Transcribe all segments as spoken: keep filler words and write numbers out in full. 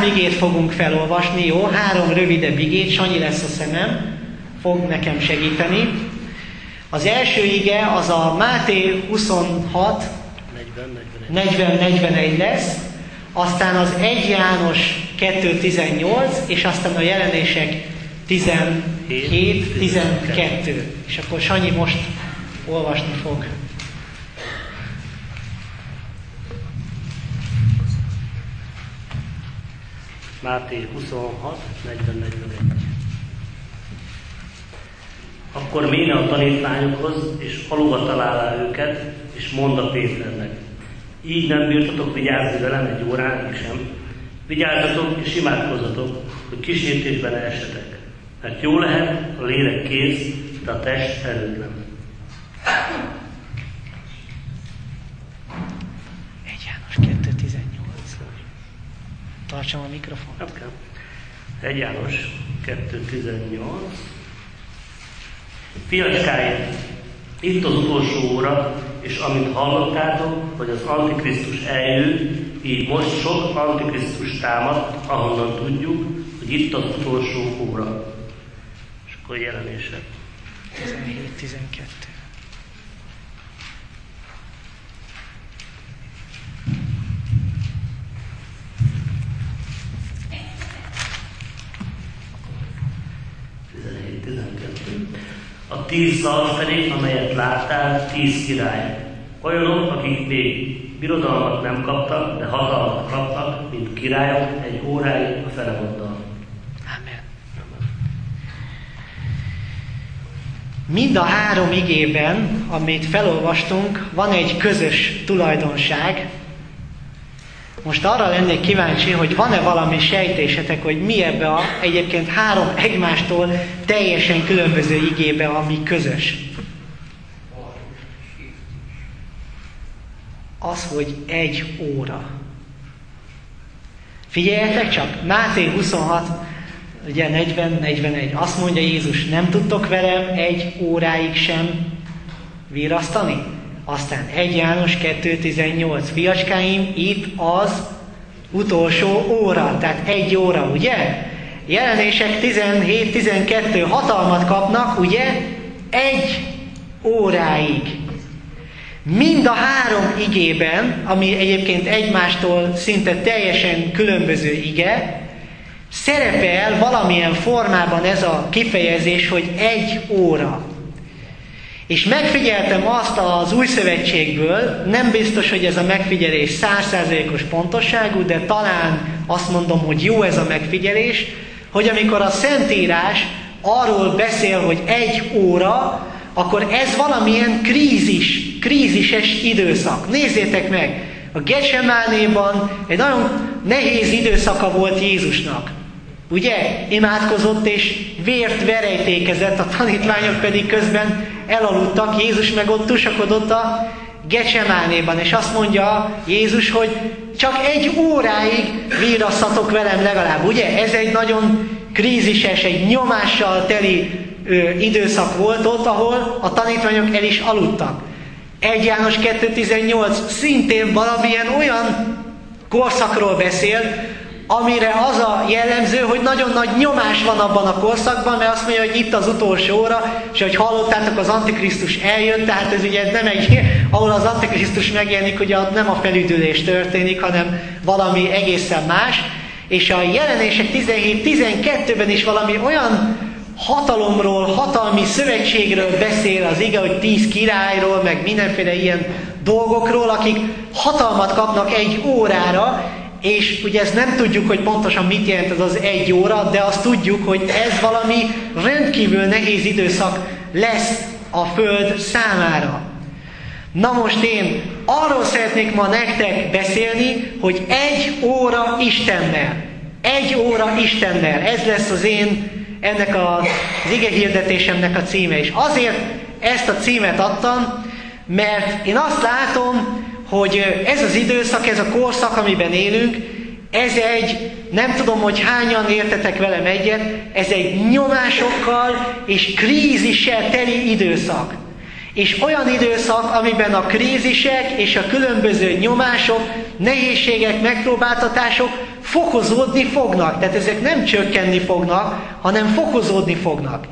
három igét fogunk felolvasni, jó? Három rövidebb igét, Sanyi lesz a szemem, fog nekem segíteni. Az első ige az a Máté huszonhat, negyven negyvenegy lesz, aztán az egy János kettő tizennyolc, és aztán a Jelenések tizenhét tizenkettő. És akkor Sanyi most olvasni fog. Máté huszonhat negyven negyvenegy. Akkor méne a tanítványokhoz, és aluga találá őket, és mondta Péternek: így nem bírtatok vigyázni velem egy óráig sem. Vigyázzatok és imádkozzatok, hogy kísértésbe ne essetek. Mert jó lehet, a lélek kész, de a test erőtlen. egy János kettő tizennyolc. Tartsam a mikrofont. Nem kell. egy János kettő tizennyolc. Fiacskáim, itt az utolsó óra, és amint hallottátok, hogy az Antikrisztus eljön, így most sok Antikrisztus támad, ahonnan tudjuk, hogy itt az utolsó óra. És akkor Jelenések. tizenhét tizenkettő. tizenhét tizenkettő. A tíz szarv pedig, amelyet láttál, tíz király. Olyanok, akik még birodalmat nem kaptak, de hatalmat kaptak, mint királyok egy óráig a felemoddal. Amen. Mind a három igében, amit felolvastunk, van egy közös tulajdonság. Most arra lennék kíváncsi, hogy van-e valami sejtésetek, hogy mi ebbe a egyébként három egymástól teljesen különböző igébe, ami közös. Az, hogy egy óra. Figyeljetek csak, Máté huszonhat, ugye negyven negyvenegy, azt mondja Jézus, nem tudtok velem egy óráig sem virrasztani? Aztán egy János kettő tizennyolc, fiacskáim, itt az utolsó óra, tehát egy óra, ugye? Jelenések tizenhét tizenkettő, hatalmat kapnak, ugye? Egy óráig. Mind a három igében, ami egyébként egymástól szinte teljesen különböző ige, szerepel valamilyen formában ez a kifejezés, hogy egy óra. És megfigyeltem azt az Új Szövetségből, nem biztos, hogy ez a megfigyelés száz százalékos pontosságú, de talán azt mondom, hogy jó ez a megfigyelés, hogy amikor a Szentírás arról beszél, hogy egy óra, akkor ez valamilyen krízis, krízises időszak. Nézzétek meg, a Getsemánéban egy nagyon nehéz időszaka volt Jézusnak. Ugye? Imádkozott és vért verejtékezett, a tanítványok pedig közben elaludtak, Jézus meg ott tusakodott a Getsemánéban, és azt mondja Jézus, hogy csak egy óráig virrasszatok velem legalább. Ugye? Ez egy nagyon krízises, egy nyomással teli ö, időszak volt ott, ahol a tanítványok el is aludtak. egy János kettő tizennyolc szintén valamilyen olyan korszakról beszél, amire az a jellemző, hogy nagyon nagy nyomás van abban a korszakban, mert azt mondja, hogy itt az utolsó óra, és ahogy hallottátok, az Antikrisztus eljön, tehát ez ugye nem egy, ahol az Antikrisztus megjelenik, ugye nem a felüdülés történik, hanem valami egészen más, és a Jelenések tizenhét tizenkettőben is valami olyan hatalomról, hatalmi szövetségről beszél az ige, hogy tíz királyról, meg mindenféle ilyen dolgokról, akik hatalmat kapnak egy órára, és ugye ezt nem tudjuk, hogy pontosan mit jelent ez az egy óra, de azt tudjuk, hogy ez valami rendkívül nehéz időszak lesz a Föld számára. Na most én arról szeretnék ma nektek beszélni, hogy egy óra Istennel. Egy óra Istennel. Ez lesz az én, ennek az igehirdetésemnek a címe. És azért ezt a címet adtam, mert én azt látom, hogy ez az időszak, ez a korszak, amiben élünk, ez egy, nem tudom, hogy hányan értetek velem egyet, ez egy nyomásokkal és krízissel teli időszak. És olyan időszak, amiben a krízisek és a különböző nyomások, nehézségek, megpróbáltatások fokozódni fognak. Tehát ezek nem csökkenni fognak, hanem fokozódni fognak.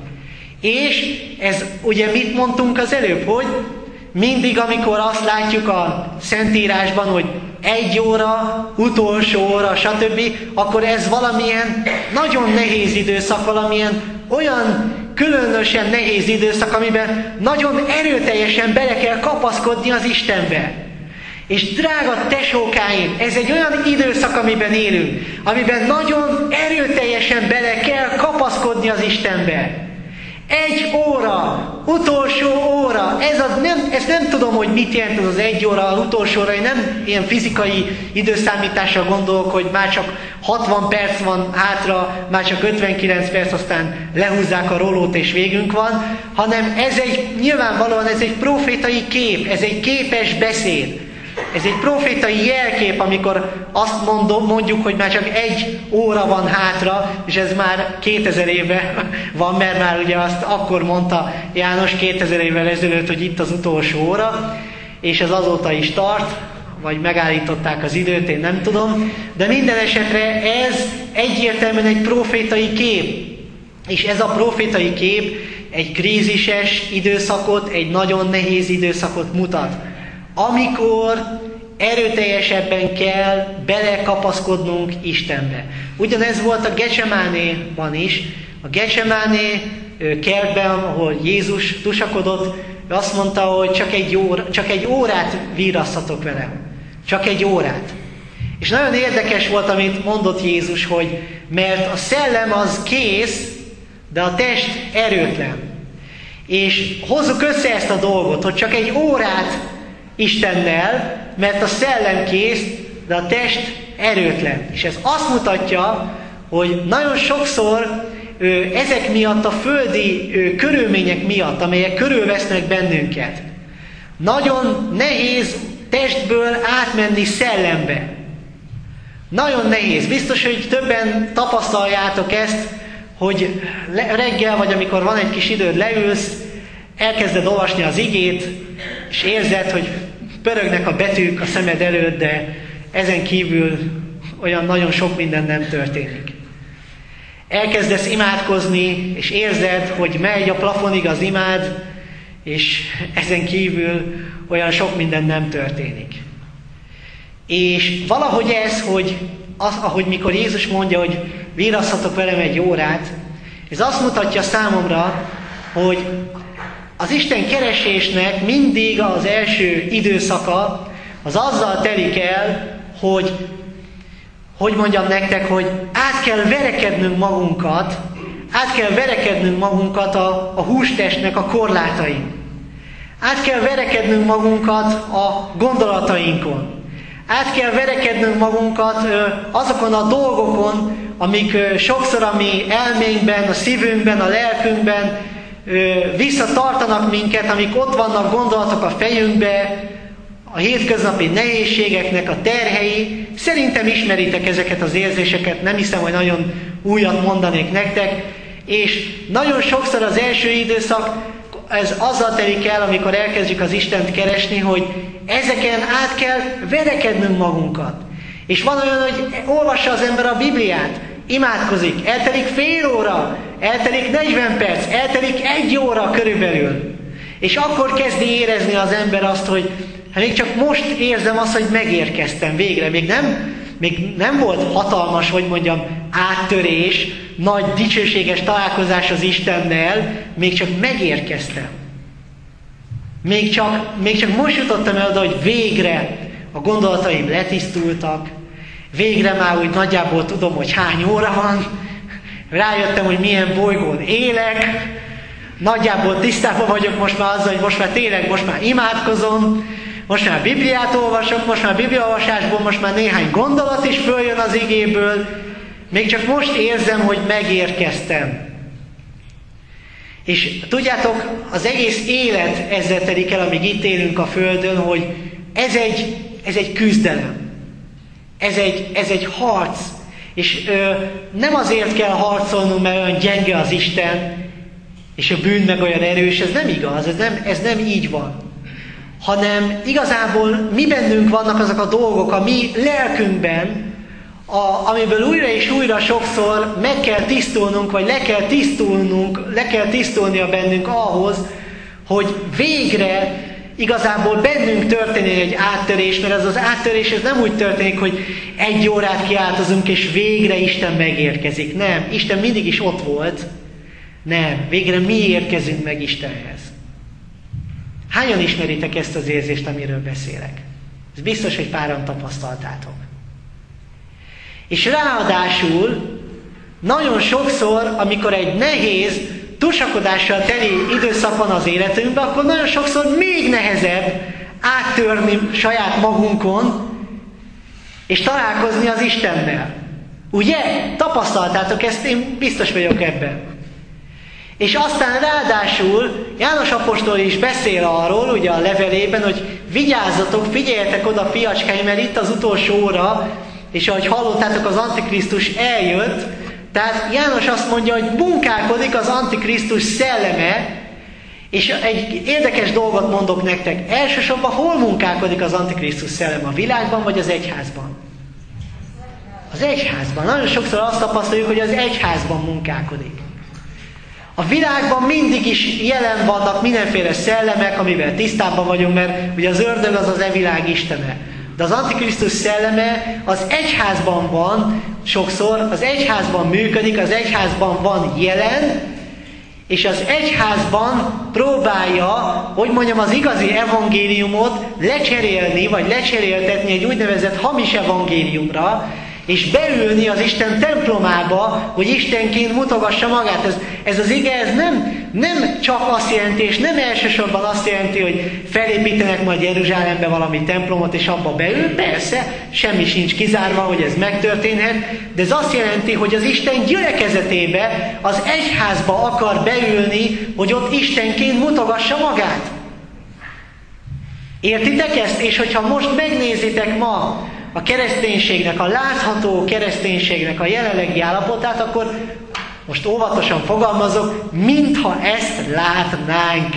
És ez ugye mit mondtunk az előbb, hogy mindig, amikor azt látjuk a Szentírásban, hogy egy óra, utolsó óra, stb., akkor ez valamilyen nagyon nehéz időszak, valamilyen olyan különösen nehéz időszak, amiben nagyon erőteljesen bele kell kapaszkodni az Istenbe. És drága tesókáim, ez egy olyan időszak, amiben élünk, amiben nagyon erőteljesen bele kell kapaszkodni az Istenbe. Egy óra, utolsó óra, ez az nem, ezt nem tudom, hogy mit jelent az az egy óra, az utolsó óra, én nem ilyen fizikai időszámításra gondolok, hogy már csak hatvan perc van hátra, már csak ötvenkilenc perc, aztán lehúzzák a rólót és végünk van, hanem ez egy, nyilvánvalóan ez egy profétai kép, ez egy képes beszéd. Ez egy profétai jelkép, amikor azt mondom, mondjuk, hogy már csak egy óra van hátra, és ez már kétezer éve van, mert már ugye azt akkor mondta János kétezer évvel ezelőtt, hogy itt az utolsó óra, és ez azóta is tart, vagy megállították az időt, én nem tudom, de minden esetre ez egyértelműen egy profétai kép. És ez a profétai kép egy krízises időszakot, egy nagyon nehéz időszakot mutat. Amikor erőteljesebben kell belekapaszkodnunk Istenbe. Ugyanez volt a Getsemánéban is. A Getsemáné kertben, ahol Jézus tusakodott, ő azt mondta, hogy csak egy, óra, csak egy órát virrasztatok velem. Csak egy órát. És nagyon érdekes volt, amit mondott Jézus, hogy mert a szellem az kész, de a test erőtlen. És hozzuk össze ezt a dolgot, hogy csak egy órát Istennel, mert a szellem kész, de a test erőtlen. És ez azt mutatja, hogy nagyon sokszor ezek miatt, a földi körülmények miatt, amelyek körülvesznek bennünket, nagyon nehéz testből átmenni szellembe. Nagyon nehéz. Biztos, hogy többen tapasztaljátok ezt, hogy reggel, vagy amikor van egy kis időd, leülsz, elkezded olvasni az igét, és érzed, hogy pörögnek a betűk a szemed előtt, de ezen kívül olyan nagyon sok minden nem történik. Elkezdesz imádkozni, és érzed, hogy megy a plafonig az imád, és ezen kívül olyan sok minden nem történik. És valahogy ez, hogy az, ahogy mikor Jézus mondja, hogy virraszthatok velem egy órát, ez azt mutatja számomra, hogy az Isten keresésnek mindig az első időszaka az azzal telik el, hogy, hogy mondjam nektek, hogy át kell verekednünk magunkat, át kell verekednünk magunkat a, a hústestnek a korlátain. Át kell verekednünk magunkat a gondolatainkon. Át kell verekednünk magunkat azokon a dolgokon, amik sokszor a mi elménkben, a szívünkben, a lelkünkben visszatartanak minket, amik ott vannak gondolatok a fejünkbe, a hétköznapi nehézségeknek a terhei. Szerintem ismeritek ezeket az érzéseket, nem hiszem, hogy nagyon újat mondanék nektek, és nagyon sokszor az első időszak ez azzal telik el, amikor elkezdjük az Istent keresni, hogy ezeken át kell verekednünk magunkat. És van olyan, hogy olvassa az ember a Bibliát, imádkozik, eltelik fél óra, eltelik negyven perc, eltelik egy óra körülbelül. És akkor kezdi érezni az ember azt, hogy hát még csak most érzem azt, hogy megérkeztem végre. Még nem, még nem volt hatalmas, hogy mondjam, áttörés, nagy dicsőséges találkozás az Istennel, még csak megérkeztem. Még csak, még csak most jutottam el oda, hogy végre a gondolataim letisztultak, végre már úgy nagyjából tudom, hogy hány óra van, rájöttem, hogy milyen bolygón élek, nagyjából tisztában vagyok most már azzal, hogy most már tényleg, most már imádkozom, most már Bibliát olvasok, most már Bibliaolvasásból, most már néhány gondolat is följön az igéből, még csak most érzem, hogy megérkeztem. És tudjátok, az egész élet ezzel telik el, amíg itt élünk a Földön, hogy ez egy, ez egy küzdelem. Ez egy, ez egy harc. És ö, nem azért kell harcolnunk, mert olyan gyenge az Isten, és a bűn meg olyan erős, ez nem igaz, ez nem, ez nem így van. Hanem igazából mi bennünk vannak azok a dolgok, a mi lelkünkben, a, amiből újra és újra sokszor meg kell tisztulnunk, vagy le kell tisztulnunk, le kell tisztulnia bennünk ahhoz, hogy végre igazából bennünk történik egy áttörés, mert ez az áttörés ez nem úgy történik, hogy egy órát kiáltozunk, és végre Isten megérkezik. Nem, Isten mindig is ott volt. Nem, végre mi érkezünk meg Istenhez. Hányan ismeritek ezt az érzést, amiről beszélek? Ez biztos, hogy páran tapasztaltátok. És ráadásul nagyon sokszor, amikor egy nehéz, tusakodással teli időszak van az életünkben, akkor nagyon sokszor még nehezebb áttörni saját magunkon, és találkozni az Istennel. Ugye? Tapasztaltátok ezt, én biztos vagyok ebben. És aztán ráadásul János apostol is beszél arról, ugye a levelében, hogy vigyázzatok, figyeljetek oda, fiacskáim, mert itt az utolsó óra, és ahogy hallottátok, az Antikrisztus eljött, tehát János azt mondja, hogy munkálkodik az Antikrisztus szelleme, és egy érdekes dolgot mondok nektek. Elsősorban hol munkálkodik az Antikrisztus szelleme? A világban vagy az egyházban? Az egyházban. Nagyon sokszor azt tapasztaljuk, hogy az egyházban munkálkodik. A világban mindig is jelen vannak mindenféle szellemek, amivel tisztában vagyunk, mert ugye az ördög az az e világ istene. De az Antikrisztus szelleme az egyházban van, sokszor az egyházban működik, az egyházban van jelen, és az egyházban próbálja, hogy mondjam, az igazi evangéliumot lecserélni, vagy lecseréltetni egy úgynevezett hamis evangéliumra, és beülni az Isten templomába, hogy Istenként mutogassa magát. Ez, ez az ige, ez nem, nem csak azt jelenti, és nem elsősorban azt jelenti, hogy felépítenek majd Jeruzsálembe valami templomot, és abba beül. Persze, semmi sincs kizárva, hogy ez megtörténhet, de ez azt jelenti, hogy az Isten gyülekezetébe, az egyházba akar beülni, hogy ott Istenként mutogassa magát. Értitek ezt? És hogyha most megnézitek ma a kereszténységnek, a látható kereszténységnek a jelenlegi állapotát, akkor most óvatosan fogalmazok, mintha ezt látnánk.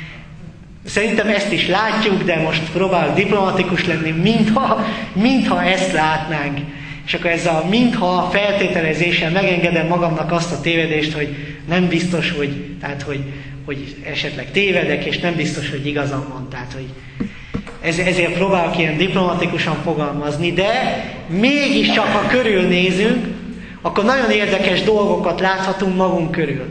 Szerintem ezt is látjuk, de most próbálok diplomatikus lenni, mintha, mintha ezt látnánk. És akkor ez a mintha feltételezéssel megengedem magamnak azt a tévedést, hogy nem biztos, hogy, tehát, hogy, hogy esetleg tévedek, és nem biztos, hogy igazam van. Tehát, hogy Ez, ezért próbálok ilyen diplomatikusan fogalmazni, de mégiscsak, ha körülnézünk, akkor nagyon érdekes dolgokat láthatunk magunk körül.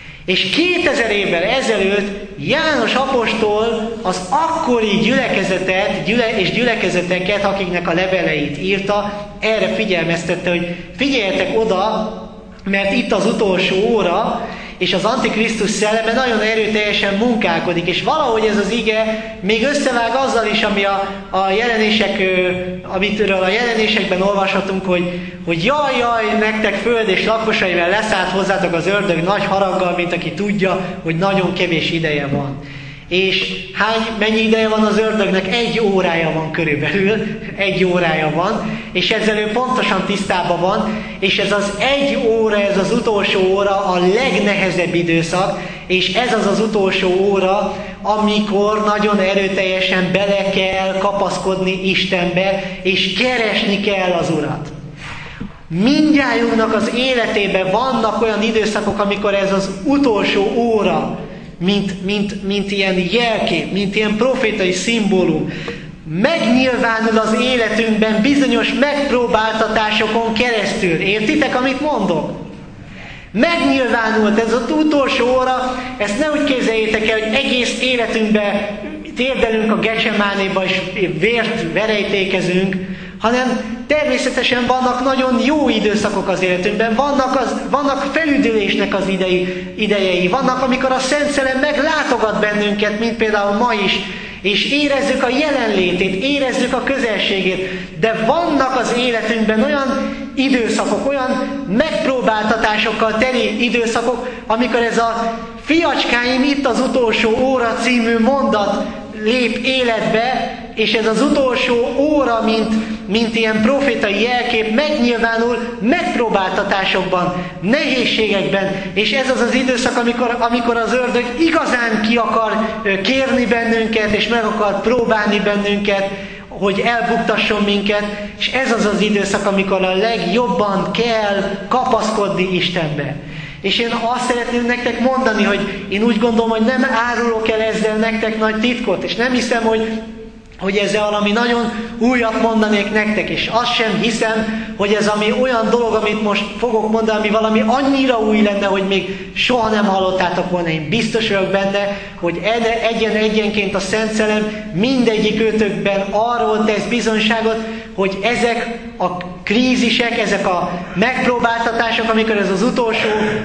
És kétezer évvel ezelőtt János apostol az akkori gyülekezetet gyüle, és gyülekezeteket, akiknek a leveleit írta, erre figyelmeztette, hogy figyeljetek oda, mert itt az utolsó óra, és az Antikrisztus szelleme nagyon erőteljesen munkálkodik, és valahogy ez az ige még összevág azzal is, ami a, a jelenések, amitől a jelenésekben olvashatunk, hogy, hogy jaj, jaj, nektek föld és lakosaival leszállt hozzátok az ördög nagy haraggal, mint aki tudja, hogy nagyon kevés ideje van. És hány, mennyi ideje van az ördögnek? Egy órája van körülbelül, egy órája van, és ezzel ő pontosan tisztában van, és ez az egy óra, ez az utolsó óra a legnehezebb időszak, és ez az az utolsó óra, amikor nagyon erőteljesen bele kell kapaszkodni Istenbe, és keresni kell az Urat. Mindnyájunknak az életében vannak olyan időszakok, amikor ez az utolsó óra, Mint, mint, mint ilyen jelkép, mint ilyen profétai szimbólum megnyilvánul az életünkben bizonyos megpróbáltatásokon keresztül. Értitek, amit mondok? Megnyilvánult ez az utolsó óra, ezt ne úgy képzeljétek el, hogy egész életünkben térdelünk a Gecsemánéba és vért verejtékezünk, hanem természetesen vannak nagyon jó időszakok az életünkben, vannak, az, vannak felüdülésnek az idei, idejei, vannak, amikor a Szent Szellem meglátogat bennünket, mint például ma is, és érezzük a jelenlétét, érezzük a közelségét, de vannak az életünkben olyan időszakok, olyan megpróbáltatásokkal teli időszakok, amikor ez a fiacskáim, itt az utolsó óra című mondat lép életbe, és ez az utolsó óra, mint, mint ilyen profétai jelkép megnyilvánul megpróbáltatásokban, nehézségekben, és ez az az időszak, amikor, amikor az ördög igazán ki akar kérni bennünket, és meg akar próbálni bennünket, hogy elbuktasson minket, és ez az az időszak, amikor a legjobban kell kapaszkodni Istenbe. És én azt szeretném nektek mondani, hogy én úgy gondolom, hogy nem árulok el ezzel nektek nagy titkot, és nem hiszem, hogy, hogy ezzel valami nagyon újat mondanék nektek, és azt sem hiszem, hogy ez ami olyan dolog, amit most fogok mondani, ami valami annyira új lenne, hogy még soha nem hallottátok volna. Én biztos vagyok benne, hogy egyen-egyenként a Szent Szellem mindegyik őtökben arról tesz bizonyságot, hogy ezek a krízisek, ezek a megpróbáltatások, amikor ez az utolsó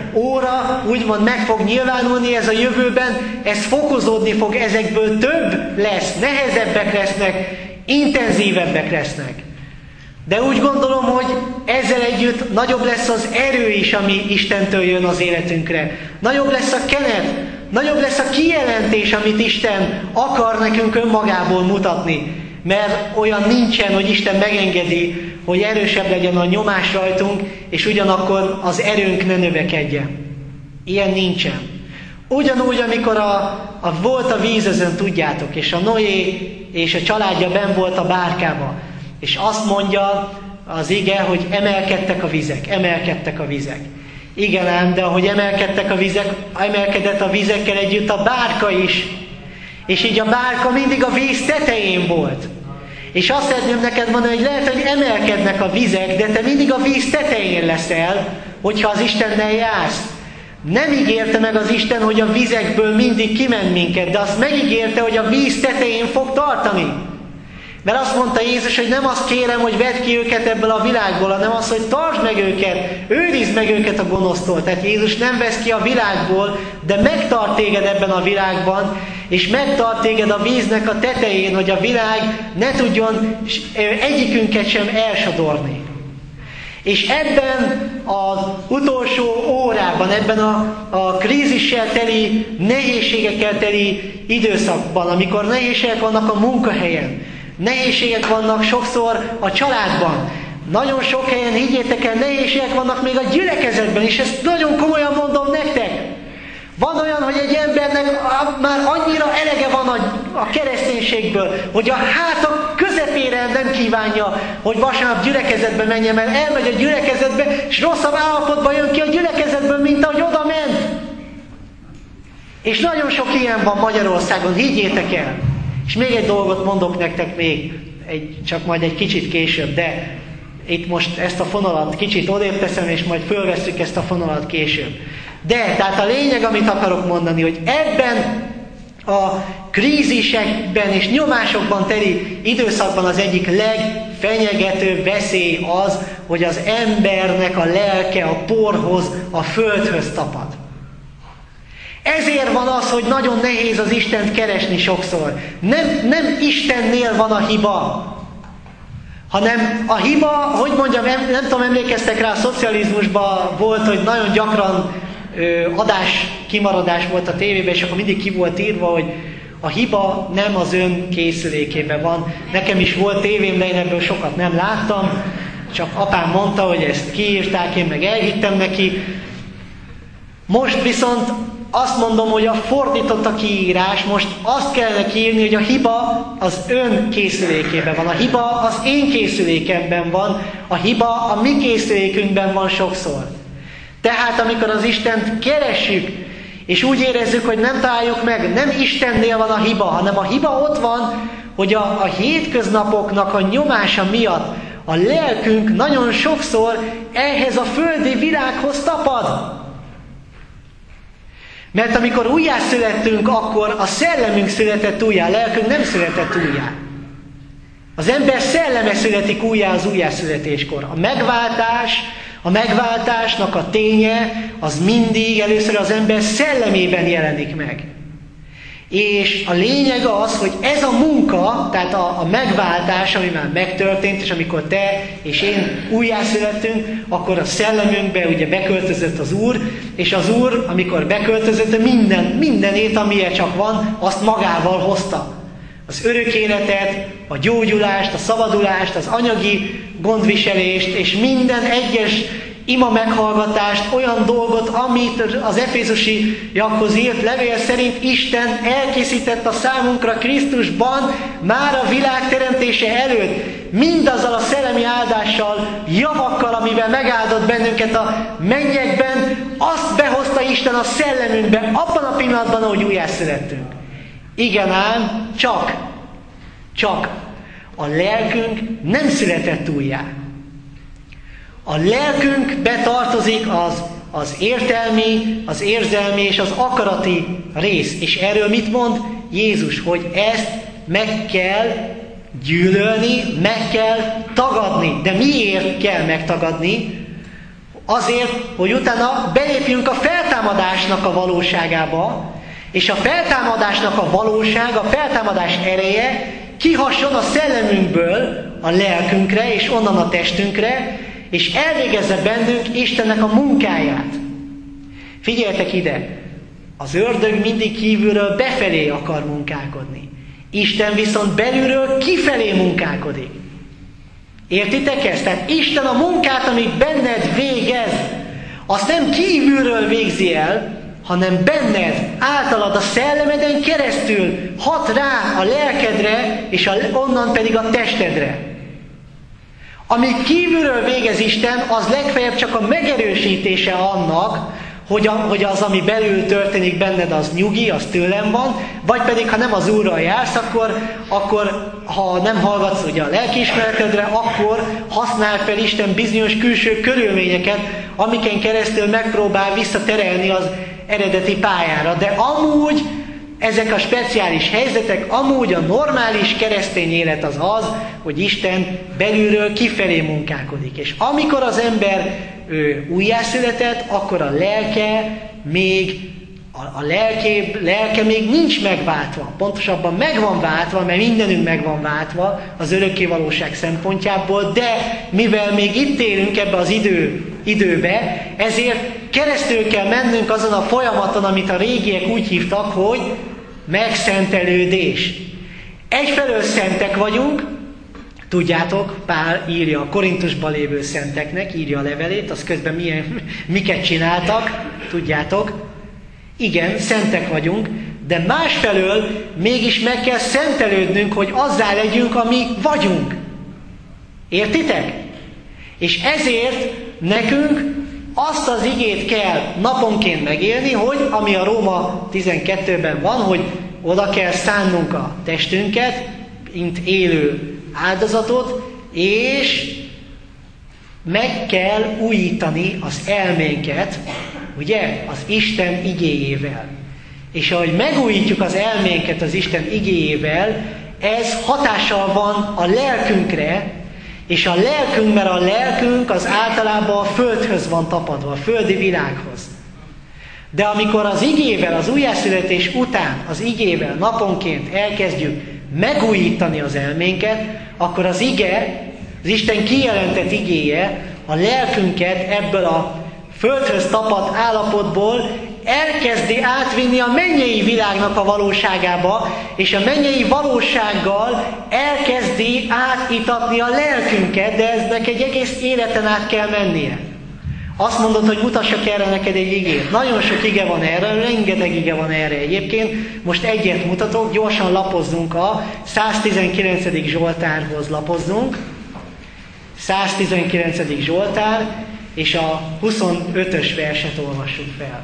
óra úgymond meg fog nyilvánulni ez a jövőben, ez fokozódni fog, ezekből több lesz, nehezebbek lesznek, intenzívebbek lesznek. De úgy gondolom, hogy ezzel együtt nagyobb lesz az erő is, ami Istentől jön az életünkre. Nagyobb lesz a kenet, nagyobb lesz a kijelentés, amit Isten akar nekünk önmagából mutatni. Mert olyan nincsen, hogy Isten megengedi, hogy erősebb legyen a nyomás rajtunk, és ugyanakkor az erőnk ne növekedjen. Ilyen nincsen. Ugyanúgy, amikor a, a, volt a vízözön, tudjátok, és a Noé és a családja benn volt a bárkába, és azt mondja az ige, hogy emelkedtek a vizek, emelkedtek a vizek. Igen ám, de ahogy emelkedtek a vizek, emelkedett a vizekkel együtt a bárka is. És így a bárka mindig a víz tetején volt. És azt szeretném neked mondani, hogy lehet, hogy emelkednek a vizek, de te mindig a víz tetején leszel, hogyha az Istennel jársz. Nem ígérte meg az Isten, hogy a vizekből mindig kiment minket, de azt megígérte, hogy a víz tetején fog tartani. Mert azt mondta Jézus, hogy nem azt kérem, hogy vedd ki őket ebből a világból, hanem azt, hogy tartsd meg őket, őrizd meg őket a gonosztól. Tehát Jézus nem vesz ki a világból, de megtart téged ebben a világban, és megtart téged a víznek a tetején, hogy a világ ne tudjon egyikünket sem elsodorni. És ebben az utolsó órában, ebben a, a krízissel teli, nehézségekkel teli időszakban, amikor nehézségek vannak a munkahelyen, nehézségek vannak sokszor a családban, nagyon sok helyen, higgyétek el, nehézségek vannak még a gyülekezetben, és ezt nagyon komolyan mondom nektek. Van olyan, hogy egy embernek már annyira elege van a, a kereszténységből, hogy a háta közepére nem kívánja, hogy vasárnap gyülekezetbe menjen, mert elmegy a gyülekezetbe, és rosszabb állapotban jön ki a gyülekezetből, mint ahogy oda ment. És nagyon sok ilyen van Magyarországon, higgyétek el. És még egy dolgot mondok nektek még, egy, csak majd egy kicsit később, de itt most ezt a fonalat kicsit odébb teszem, és majd fölvesszük ezt a fonalat később. De, tehát a lényeg, amit akarok mondani, hogy ebben a krízisekben és nyomásokban teli időszakban az egyik legfenyegetőbb veszély az, hogy az embernek a lelke a porhoz, a földhöz tapad. Ezért van az, hogy nagyon nehéz az Istent keresni sokszor. Nem, nem Istennél van a hiba, hanem a hiba, hogy mondjam, nem, nem tudom, emlékeztek rá, a szocializmusban volt, hogy nagyon gyakran ö, adás kimaradás volt a tévében, és akkor mindig ki volt írva, hogy a hiba nem az ön készülékében van. Nekem is volt tévém, de én ebből sokat nem láttam, csak apám mondta, hogy ezt kiírták, én meg elhittem neki. Most viszont azt mondom, hogy a fordított a kiírás, most azt kellene kiírni, hogy a hiba az ön készülékében van, a hiba az én készülékemben van, a hiba a mi készülékünkben van sokszor. Tehát amikor az Istent keressük, és úgy érezzük, hogy nem találjuk meg, nem Istennél van a hiba, hanem a hiba ott van, hogy a, a hétköznapoknak a nyomása miatt a lelkünk nagyon sokszor ehhez a földi világhoz tapad. Mert amikor újjászülettünk, akkor a szellemünk született újjá, a lelkünk nem született újjá. Az ember szelleme születik újjá az újjászületéskor. A megváltás, a megváltásnak a ténye, az mindig először az ember szellemében jelenik meg. És a lényeg az, hogy ez a munka, tehát a, a megváltás, ami már megtörtént, és amikor te és én újjászülettünk, akkor a szellemünkbe ugye beköltözött az Úr, és az Úr, amikor beköltözött, minden, mindenét, amilyen csak van, azt magával hozta. Az örök életet, a gyógyulást, a szabadulást, az anyagi gondviselést, és minden egyes ima meghallgatást, olyan dolgot, amit az efézusiakhoz írt levél szerint Isten elkészített a számunkra Krisztusban már a világ teremtése előtt. Mindazzal a szellemi áldással, javakkal, amivel megáldott bennünket a mennyekben, azt behozta Isten a szellemünkbe, abban a pillanatban, ahogy újjászülettünk. Igen ám, csak, csak a lelkünk nem született újjá. A lelkünkbe tartozik az, az értelmi, az érzelmi és az akarati rész. És erről mit mond Jézus? Hogy ezt meg kell gyűlölni, meg kell tagadni. De miért kell megtagadni? Azért, hogy utána belépjünk a feltámadásnak a valóságába, és a feltámadásnak a valóság, a feltámadás ereje kihasson a szellemünkből a lelkünkre, és onnan a testünkre, és elvégezze bennünk Istennek a munkáját. Figyeljetek ide! Az ördög mindig kívülről befelé akar munkálkodni. Isten viszont belülről kifelé munkálkodik. Értitek ezt? Tehát Isten a munkát, amit benned végez, azt nem kívülről végzi el, hanem benned, általad a szellemeden keresztül hat rá a lelkedre, és a, onnan pedig a testedre. Amit kívülről végez Isten, az legfeljebb csak a megerősítése annak, hogy, a, hogy az, ami belül történik benned, az nyugi, az tőlem van, vagy pedig, ha nem az Úrral jársz, akkor, akkor ha nem hallgatsz ugye a lelkiismeretedre, akkor használ fel Isten bizonyos külső körülményeket, amiken keresztül megpróbál visszaterelni az eredeti pályára. De amúgy ezek a speciális helyzetek, amúgy a normális keresztény élet az az, hogy Isten belülről kifelé munkálkodik. És amikor az ember ő, újjászületett, akkor a lelke még, a, a lelke, lelke még nincs megváltva. Pontosabban meg van váltva, mert mindenünk meg van váltva az örökkévalóság szempontjából, de mivel még itt élünk ebbe az idő, időbe, ezért keresztül kell mennünk azon a folyamaton, amit a régiek úgy hívtak, hogy megszentelődés. Egyfelől szentek vagyunk, tudjátok, Pál írja a Korintusban lévő szenteknek, írja a levelét, az közben milyen, miket csináltak, tudjátok. Igen, szentek vagyunk, de másfelől mégis meg kell szentelődnünk, hogy azzá legyünk, ami vagyunk. Értitek? És ezért nekünk azt az igét kell naponként megélni, hogy ami a Róma tizenkettőben van, hogy oda kell szánnunk a testünket, mint élő áldozatot, és meg kell újítani az elménket, ugye, az Isten igéjével. És ahogy megújítjuk az elménket az Isten igéjével, ez hatással van a lelkünkre, és a lelkünk, mert a lelkünk az általában a földhöz van tapadva, a földi világhoz. De amikor az igével, az újjászületés után az igével naponként elkezdjük megújítani az elménket, akkor az ige, az Isten kijelentett igéje a lelkünket ebből a földhöz tapadt állapotból elkezdi átvinni a mennyei világnak a valóságába, és a mennyei valósággal elkezdi átítatni a lelkünket, de eznek egy egész életen át kell mennie. Azt mondod, hogy mutassak erre neked egy igét. Nagyon sok ige van erre, rengeteg ige van erre egyébként. Most egyet mutatok, gyorsan lapozzunk a száztizenkilencedik Zsoltárhoz lapozzunk. száztizenkilencedik Zsoltár, és a huszonötös verset olvassuk fel.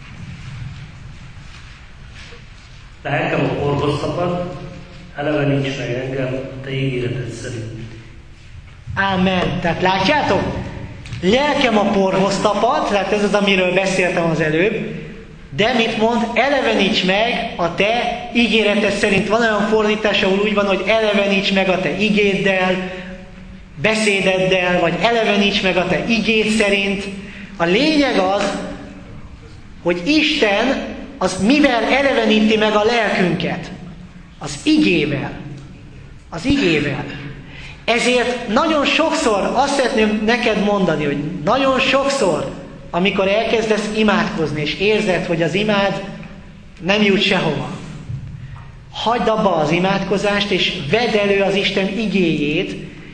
Lelkem a porhoz tapad, eleveníts meg engem, te ígéreted szerint. Ámen. Tehát látjátok? Lelkem a porhoz tapad, tehát ez az, amiről beszéltem az előbb, de mit mond? Eleveníts meg a te ígéreted szerint. Van olyan fordítás, ahol úgy van, hogy eleveníts meg a te igéddel, beszédeddel, vagy eleveníts meg a te igéd szerint. A lényeg az, hogy Isten az mivel eleveníti meg a lelkünket? Az igével. Az igével. Ezért nagyon sokszor azt szeretném neked mondani, hogy nagyon sokszor, amikor elkezdesz imádkozni, és érzed, hogy az imád nem jut sehova, hagyd abba az imádkozást, és vedd elő az Isten igéjét,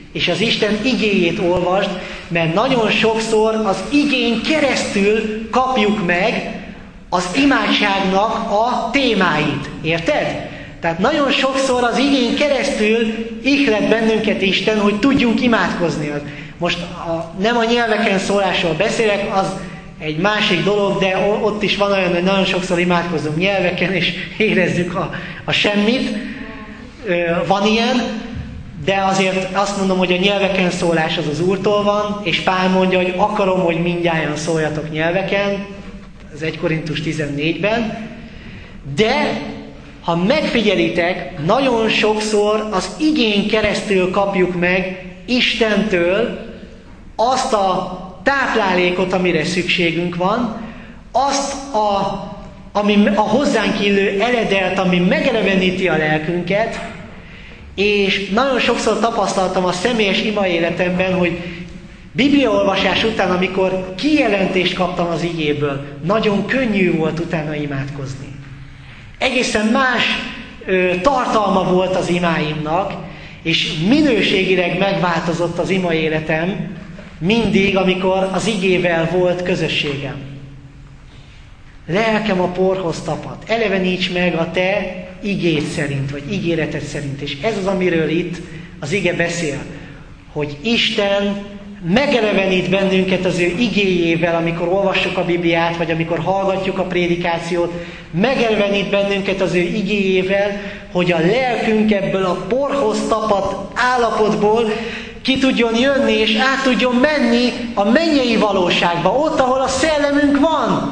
és az Isten igéjét olvasd, mert nagyon sokszor az igén keresztül kapjuk meg az imádságnak a témáit. Érted? Tehát nagyon sokszor az igén keresztül ihlet bennünket Isten, hogy tudjunk imádkozni. Most a, nem a nyelveken szólásról beszélek, az egy másik dolog, de ott is van olyan, hogy nagyon sokszor imádkozunk nyelveken, és érezzük a, a semmit. Van ilyen, de azért azt mondom, hogy a nyelveken szólás az az Úrtól van, és Pál mondja, hogy akarom, hogy mindnyájan szóljatok nyelveken, az egy Korintus tizennégyben, de ha megfigyelitek, nagyon sokszor az igén keresztül kapjuk meg Istentől azt a táplálékot, amire szükségünk van, azt a, ami a hozzánk illő eledelt, ami megeleveníti a lelkünket, és nagyon sokszor tapasztaltam a személyes ima életemben, hogy bibliaolvasás után, amikor kijelentést kaptam az igéből, nagyon könnyű volt utána imádkozni. Egészen más ö, tartalma volt az imáimnak, és minőségileg megváltozott az ima életem mindig, amikor az igével volt közösségem. Lelkem a porhoz tapad. Eleveníts meg a te igéd szerint, vagy ígéreted szerint. És ez az, amiről itt az ige beszél, hogy Isten megelevenít bennünket az ő igéjével, amikor olvassuk a Bibliát, vagy amikor hallgatjuk a prédikációt, megelevenít bennünket az ő igéjével, hogy a lelkünk ebből a porhoz tapadt állapotból ki tudjon jönni, és át tudjon menni a mennyei valóságba, ott, ahol a szellemünk van.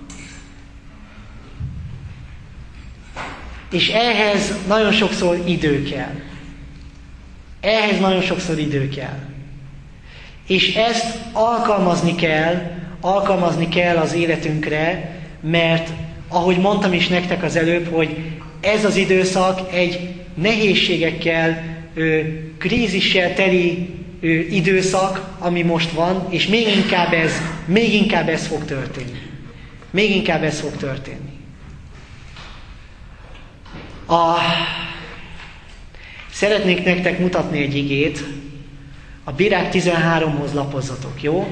És ehhez nagyon sokszor idő kell. Ehhez nagyon sokszor idő kell. És ezt alkalmazni kell, alkalmazni kell az életünkre, mert ahogy mondtam is nektek az előbb, hogy ez az időszak egy nehézségekkel, krízissel teli időszak, ami most van, és még inkább ez, még inkább ez fog történni. Még inkább ez fog történni. A... Szeretnék nektek mutatni egy igét. A Bírák tizenháromhoz lapozzatok, jó?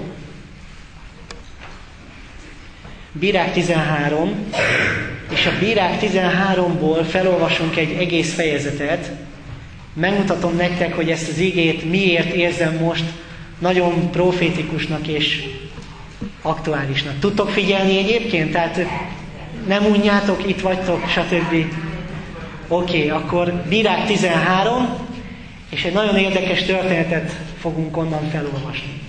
Bírák tizenhárom, és a Bírák tizenháromból felolvasunk egy egész fejezetet. Megmutatom nektek, hogy ezt az igét miért érzem most nagyon profétikusnak és aktuálisnak. Tudtok figyelni egyébként? Tehát nem unjátok, itt vagytok, stb. Oké, okay, akkor Bírák tizenhárom, és egy nagyon érdekes történetet fogunk onnan felolvasni.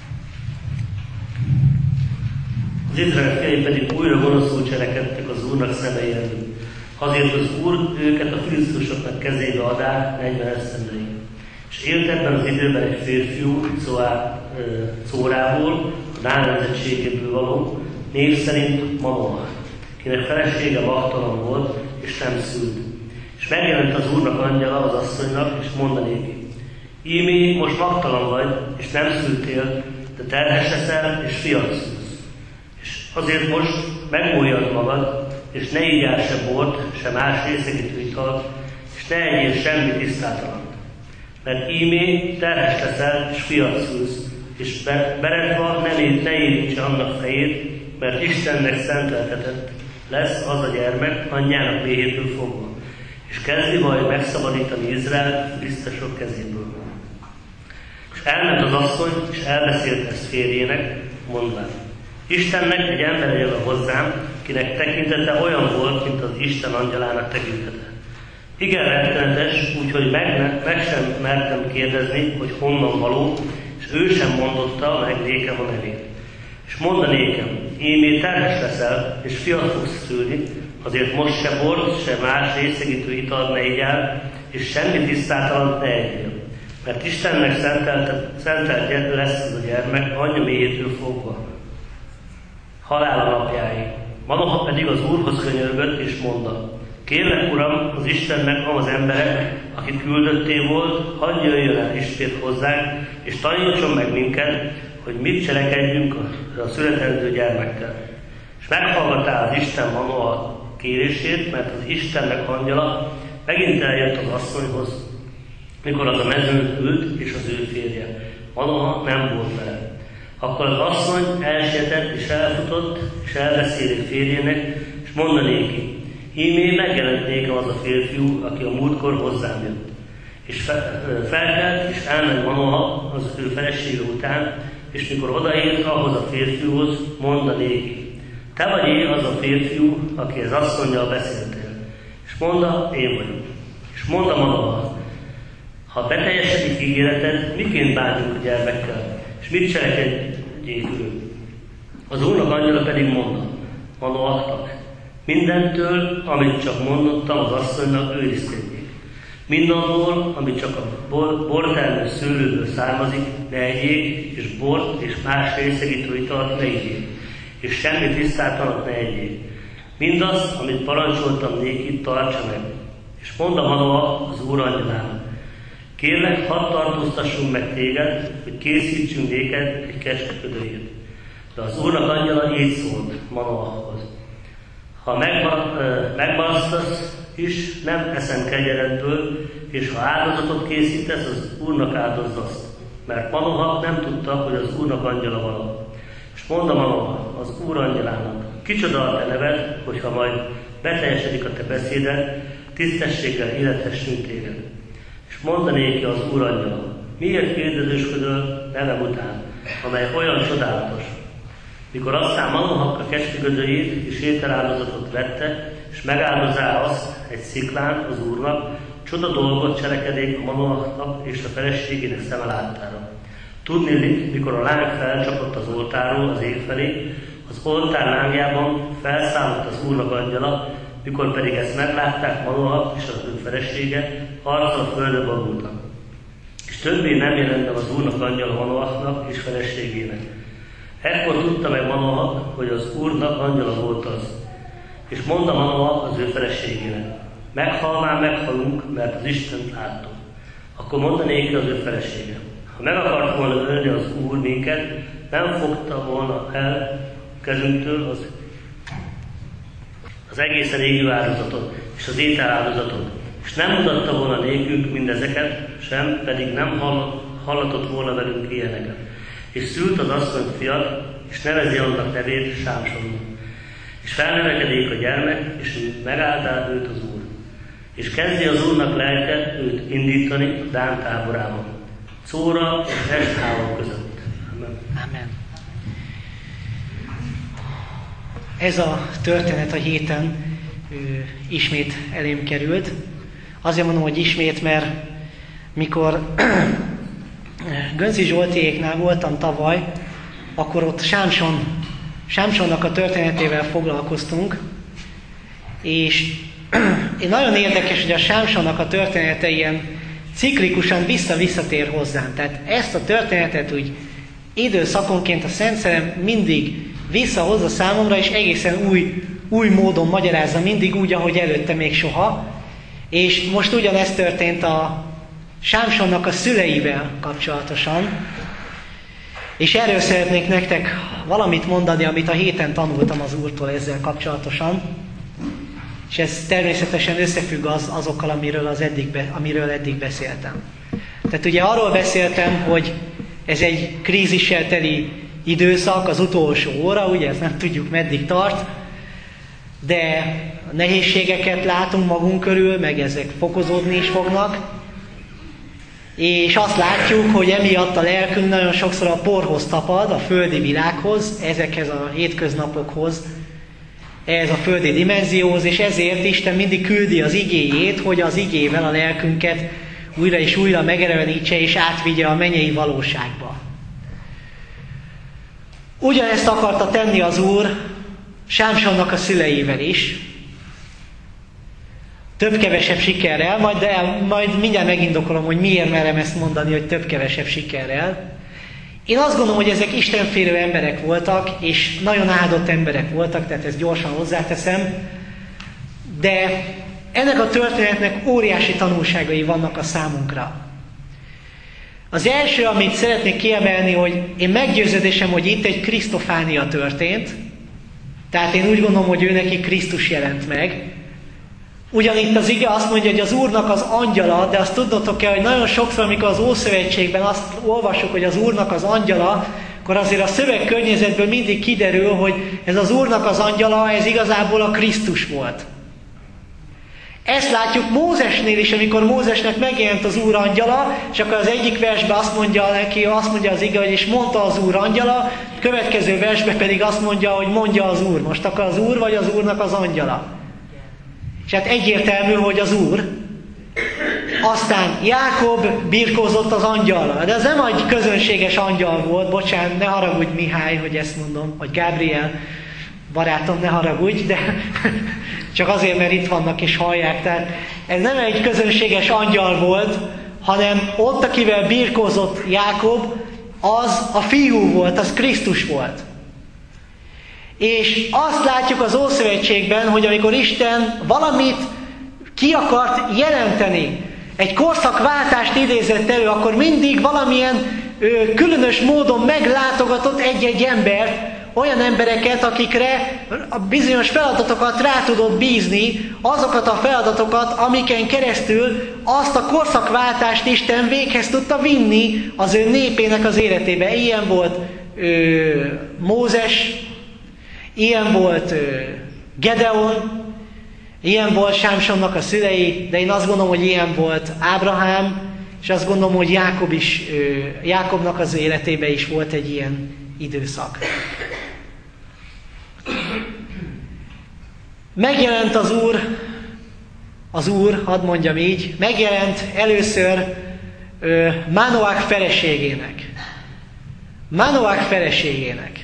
Az Izrael fiai pedig újra gonoszul cselekedtek az Úrnak szemei előtt. Azért az Úr őket a filisztusoknak kezébe adá negyven esztendőig. És élt ebben az időben egy férfiú, Czórából, a Dán nemzetségéből való, név szerint Manoah, kinek felesége vaktalan volt, és nem szült. És megjelent az Úrnak angyala az asszonynak, és mondanéki: ímé, most vaktalan vagy, és nem szültél, de terhes leszel, és fiat szülsz. És azért most megmúljad magad, és ne igyál se bort, se más részegítő italt, és ne egyél semmi tisztátalant. Mert ímé, terhes leszel, és fiat szülsz, és beredva ne, ne érintse annak fejét, mert Istennek szenteltetett lesz az a gyermek anyjának méhétől fogva, és kezdi majd megszabadítani Izrael filisztesok kezéből. És elment az asszony, és elbeszélt ezt férjének, mondván: Istennek egy ember jön hozzám, kinek tekintete olyan volt, mint az Isten angyalának tekintete. Igen rettenetes, úgyhogy meg, meg sem mertem kérdezni, hogy honnan való, és ő sem mondotta meg nékem a nevét. És mondanékem: ímé terhes leszel, és fiat fogsz szülni, azért most se bort, se más részegítő italt ne igyál, és semmi tisztátalant ne egyél. Mert Istennek szentelt, szentelt lesz az a gyermek, anyja méhétől fogva. Halál a napjáig. Manoah pedig az Úrhoz könyörgött, és mondta: kérlek, Uram, az Istennek az emberek, akit küldöttél volt, hadd jöjjön el ismét hozzánk, és tanítson meg minket, hogy mit cselekedjünk a, a születendő gyermekkel. És meghallgattál az Isten Manoah kérését, mert az Istennek angyala megint eljött az asszonyhoz, mikor az a mezőn ült, és az ő férje. Manoha nem volt vele. Akkor az asszony elsietett, és elfutott, és elbeszélt férjének, és mondanéki, ímé megjelent nékem az a férfiú, aki a múltkor hozzám jött. És felkelt, és elment Manoha az ő felesége után, és mikor odaért ahhoz a férfiúhoz, mondanéki, te vagy az a férfiú, aki az asszonnyal beszéltél. És mondta, én vagyok. És mondta Manoha, ha beteljesedik ígéreted, miként bánjunk a gyermekkel, és mit cselekedjék ő? Az Úrnak angyala pedig mondta Manoahnak, mindentől, amit csak mondottam az asszonynak, őrizkedjék. Mindanból, amit csak a bor, bortermő szőlőből származik, ne egyék, és bort és más részegítő italt ne egyék, és semmi tisztátalat ne egyék. Mindaz, amit parancsoltam nékit, tartsa meg. És mondta Manoah az Úr angyalának, kérlek, hadd tartóztassunk meg téged, hogy készítsünk néked egy kecskeködőjét. De az Úrnak angyala így szólt Manoahhoz, ha megbalasztasz is, nem eszem kegyeletből, és ha áldozatot készítesz, az Úrnak áldozd azt. Mert Manoha nem tudta, hogy az Úrnak angyala van. És mondta Manoha az Úr angyalának, kicsoda a te neved, hogyha majd beteljesedik a te beszéded, tisztességgel élethessünk téged. És mondta néki az Úr angyala, miért kérdezősködöl nevem után, amely olyan csodálatos. Mikor aztán Manoha a kecskegödreit és ételáldozatot vette, és megáldozá azt egy sziklán az Úrnak, csoda dolgot cselekedék a Manoahnak és a feleségének szeme láttára. Tudniillik, mikor a láng felcsapott az oltáról az ég felé, az oltár lángjában felszállott az Úrnak angyala, mikor pedig ezt meglátták Manoah és az ő felesége, arccal a földre borultak. És többé nem jelent meg az Úrnak angyala Manoahnak és feleségének. Ekkor tudta meg Manoah, hogy az Úrnak angyala volt az. És mondta Manoah az ő feleségének, meghalván meghalunk, mert az Istent láttuk. Akkor mondta néki az ő felesége, ha meg akart volna ölni az Úr minket, nem fogta volna el kezünktől az, az egészen égő áldozatot és az ételáldozatot, és nem mutatta volna nékünk mindezeket, sem pedig nem hallatott volna velünk ilyeneket. És szült az asszony fiat, és nevezi annak nevét Sámsonnak. És felnevekedik a gyermek, és megáldál őt az Úr. És kezdi az Úrnak lelke őt indítani a Dán táborában, Szóra és Esthávon között. Amen. Amen. Ez a történet a héten ö, ismét elém került. Azért mondom, hogy ismét, mert mikor Gönci Zsoltiéknál voltam tavaly, akkor ott Sámson, Sámsonnak a történetével foglalkoztunk, és én nagyon érdekes, hogy a Sámsonnak a története ilyen ciklikusan vissza-visszatér hozzám. Tehát ezt a történetet úgy időszakonként a Szent Szellem mindig visszahozza számomra, és egészen új, új módon magyarázza mindig úgy, ahogy előtte még soha. És most ugyanezt történt a Sámsonnak a szüleivel kapcsolatosan, és erről szeretnék nektek valamit mondani, amit a héten tanultam az Úrtól ezzel kapcsolatosan, és ez természetesen összefügg az, azokkal, amiről, az eddig be, amiről eddig beszéltem. Tehát ugye arról beszéltem, hogy ez egy krízissel teli időszak, az utolsó óra, ugye ezt nem tudjuk meddig tart, de nehézségeket látunk magunk körül, meg ezek fokozódni is fognak, és azt látjuk, hogy emiatt a lelkünk nagyon sokszor a porhoz tapad, a földi világhoz, ezekhez a hétköznapokhoz, ehhez a földi dimenzióhoz, és ezért Isten mindig küldi az igéjét, hogy az igével a lelkünket újra és újra megerősítse és átvigye a mennyei valóságba. Ugyanezt akarta tenni az Úr Sámsonnak a szüleivel is, több-kevesebb sikerrel, majd, de majd mindjárt megindokolom, hogy miért merem ezt mondani, hogy több-kevesebb sikerrel. Én azt gondolom, hogy ezek istenfélő emberek voltak, és nagyon áldott emberek voltak, tehát ezt gyorsan hozzáteszem, de ennek a történetnek óriási tanulságai vannak a számunkra. Az első, amit szeretnék kiemelni, hogy én meggyőződésem, hogy itt egy Krisztofánia történt, tehát én úgy gondolom, hogy ő neki Krisztus jelent meg, Ugyanitt az ige azt mondja, hogy az Úrnak az angyala, de azt tudnotok kell, hogy nagyon sokszor, amikor az Ószövetségben azt olvassuk, hogy az Úrnak az angyala, akkor azért a szövegkörnyezetből mindig kiderül, hogy ez az Úrnak az angyala, ez igazából a Krisztus volt. Ezt látjuk Mózesnél is, amikor Mózesnek megjelent az Úr angyala, és akkor az egyik versben azt mondja neki, azt mondja az ige, hogy és mondta az Úr angyala, a következő versben pedig azt mondja, hogy mondja az Úr. Most akkor az Úr vagy az Úrnak az angyala? És hát egyértelmű, hogy az Úr. Aztán Jákob birkózott az angyallal, de ez nem egy közönséges angyal volt, bocsánat, ne haragudj Mihály, hogy ezt mondom, vagy Gábriel, barátom, ne haragudj, de csak azért, mert itt vannak és hallják. Tehát ez nem egy közönséges angyal volt, hanem ott, akivel birkózott Jákob, az a fiú volt, az Krisztus volt. És azt látjuk az Ószövetségben, hogy amikor Isten valamit ki akart jelenteni, egy korszakváltást idézett elő, akkor mindig valamilyen ö, különös módon meglátogatott egy-egy embert, olyan embereket, akikre a bizonyos feladatokat rá tudott bízni, azokat a feladatokat, amiken keresztül azt a korszakváltást Isten véghez tudta vinni az ő népének az életébe. Ilyen volt ö, Mózes, ilyen volt ö, Gedeon, ilyen volt Sámsonnak a szülei, de én azt gondolom, hogy ilyen volt Ábrahám, és azt gondolom, hogy Jákob is, ö, Jákobnak az életébe is volt egy ilyen időszak. Megjelent az Úr, az Úr, hadd mondjam így, megjelent először ö, Manoach feleségének. Manoach feleségének.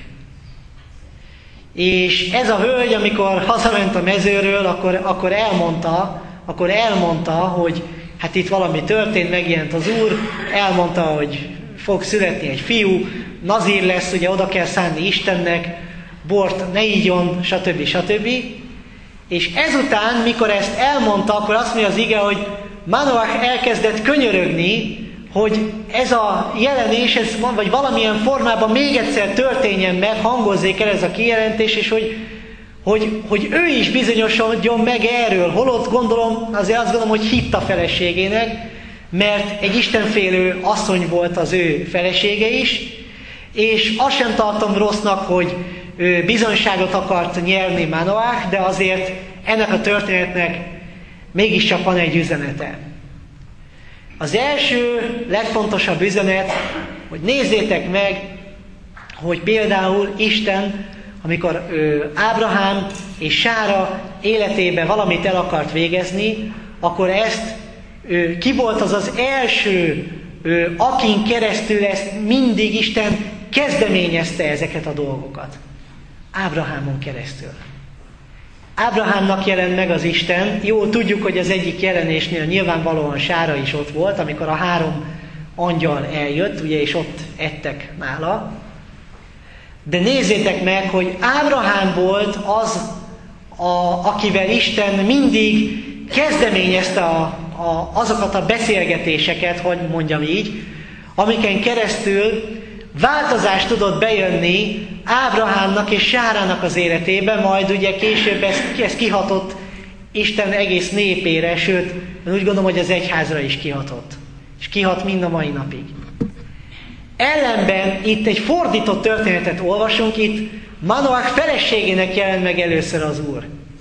És ez a hölgy, amikor hazament a mezőről, akkor, akkor elmondta, akkor elmondta, hogy hát itt valami történt, megjelent az Úr, elmondta, hogy fog születni egy fiú, nazír lesz, ugye oda kell szánni Istennek, bort ne ígyon, stb. stb. És ezután, mikor ezt elmondta, akkor azt mondja az ige, hogy Manoach elkezdett könyörögni, hogy ez a jelenés, ez, vagy valamilyen formában még egyszer történjen meg, hangozzék el ez a kijelentés, és hogy, hogy, hogy ő is bizonyosodjon meg erről. Holott gondolom, azért azt gondolom, hogy hitt a feleségének, mert egy istenfélő asszony volt az ő felesége is, és azt sem tartom rossznak, hogy ő bizonyságot akart nyerni Manoach, de azért ennek a történetnek mégiscsak van egy üzenete. Az első, legfontosabb üzenet, hogy nézzétek meg, hogy például Isten, amikor ő, Ábrahám és Sára életében valamit el akart végezni, akkor ezt ő, ki volt az az első, ő, akin keresztül ezt mindig Isten kezdeményezte ezeket a dolgokat. Ábrahámon keresztül. Ábrahámnak jelent meg az Isten. Jó, tudjuk, hogy az egyik jelenésnél nyilvánvalóan Sára is ott volt, amikor a három angyal eljött, ugye, és ott ettek nála. De nézzétek meg, hogy Ábrahám volt az, a, akivel Isten mindig kezdeményezte a, a, azokat a beszélgetéseket, hogy mondjam így, amiken keresztül változást tudott bejönni Ábrahámnak és Sárának az életébe, majd ugye később ez, ez kihatott Isten egész népére, sőt, én úgy gondolom, hogy az egyházra is kihatott. És kihat mind a mai napig. Ellenben itt egy fordított történetet olvasunk, itt Manoach feleségének jelent meg először az Úr.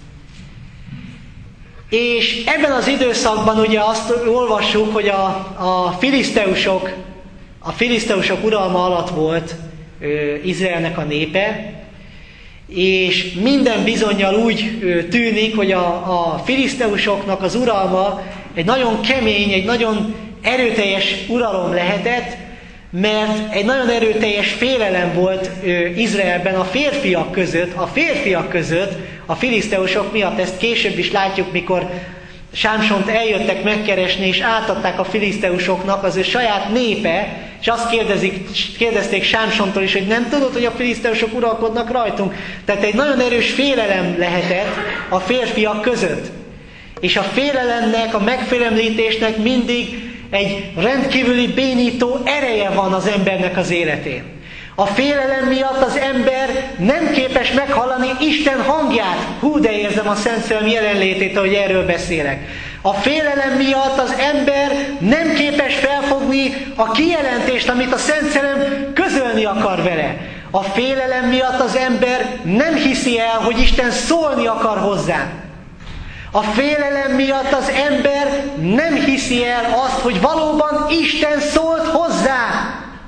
És ebben az időszakban ugye azt olvassuk, hogy a, a filiszteusok, a filiszteusok uralma alatt volt ö, Izraelnek a népe, és minden bizonnyal úgy ö, tűnik, hogy a, a filiszteusoknak az uralma egy nagyon kemény, egy nagyon erőteljes uralom lehetett, mert egy nagyon erőteljes félelem volt ö, Izraelben a férfiak között, a férfiak között, a filiszteusok miatt. Ezt később is látjuk, mikor Sámsont eljöttek megkeresni, és átadták a filiszteusoknak az ő saját népe, és azt kérdezik, kérdezték Sámsontól is, hogy nem tudod, hogy a filiszteusok uralkodnak rajtunk. Tehát egy nagyon erős félelem lehetett a férfiak között. És a félelemnek, a megfélemlítésnek mindig egy rendkívüli bénító ereje van az embernek az életén. A félelem miatt az ember nem képes meghallani Isten hangját. Hú, de érzem a Szent Szellem jelenlétét, ahogy erről beszélek. A félelem miatt az ember nem képes felfogni a kijelentést, amit a Szent Szellem közölni akar vele. A félelem miatt az ember nem hiszi el, hogy Isten szólni akar hozzá. A félelem miatt az ember nem hiszi el azt, hogy valóban Isten szólt hozzá.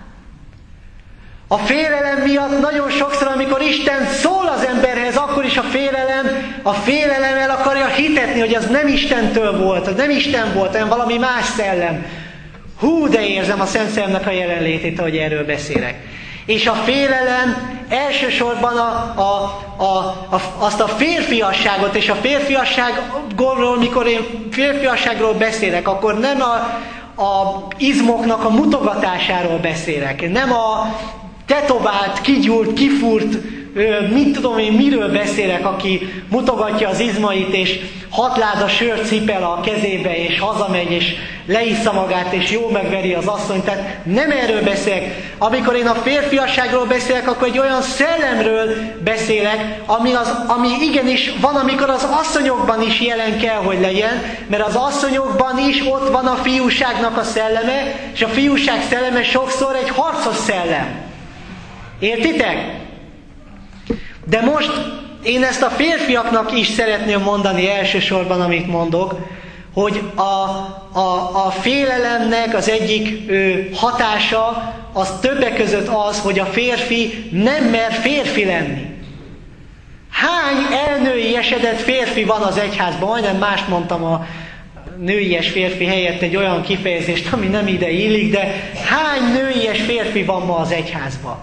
A félelem miatt nagyon sokszor, amikor Isten szól az emberhez, akkor is a félelem, a félelem el akarja hitetni, hogy az nem Istentől volt, az nem Isten volt, hanem valami más szellem. Hú, de érzem a Szent Szellemnek a jelenlétét, ahogy erről beszélek. És a félelem elsősorban a, a, a, a, azt a férfiasságot, és a férfiasságról, mikor én férfiasságról beszélek, akkor nem a, a izmoknak a mutogatásáról beszélek, nem a tetovált, kigyúrt, kifúrt, mit tudom én, miről beszélek, aki mutogatja az izmait, és hat láda sört cipel a kezébe, és hazamegy, és leissza magát, és jó megveri az asszonyt. Tehát nem erről beszélek. Amikor én a férfiasságról beszélek, akkor egy olyan szellemről beszélek, ami, az, ami igenis van, amikor az asszonyokban is jelen kell, hogy legyen, mert az asszonyokban is ott van a fiúságnak a szelleme, és a fiúság szelleme sokszor egy harcos szellem. Értitek? De most én ezt a férfiaknak is szeretném mondani elsősorban, amit mondok, hogy a, a, a félelemnek az egyik ő, hatása az többek között az, hogy a férfi nem mer férfi lenni. Hány elnői esedett férfi van az egyházban? Majdnem mást mondtam a nőies férfi helyett egy olyan kifejezést, ami nem ide illik, de hány nőies férfi van ma az egyházban?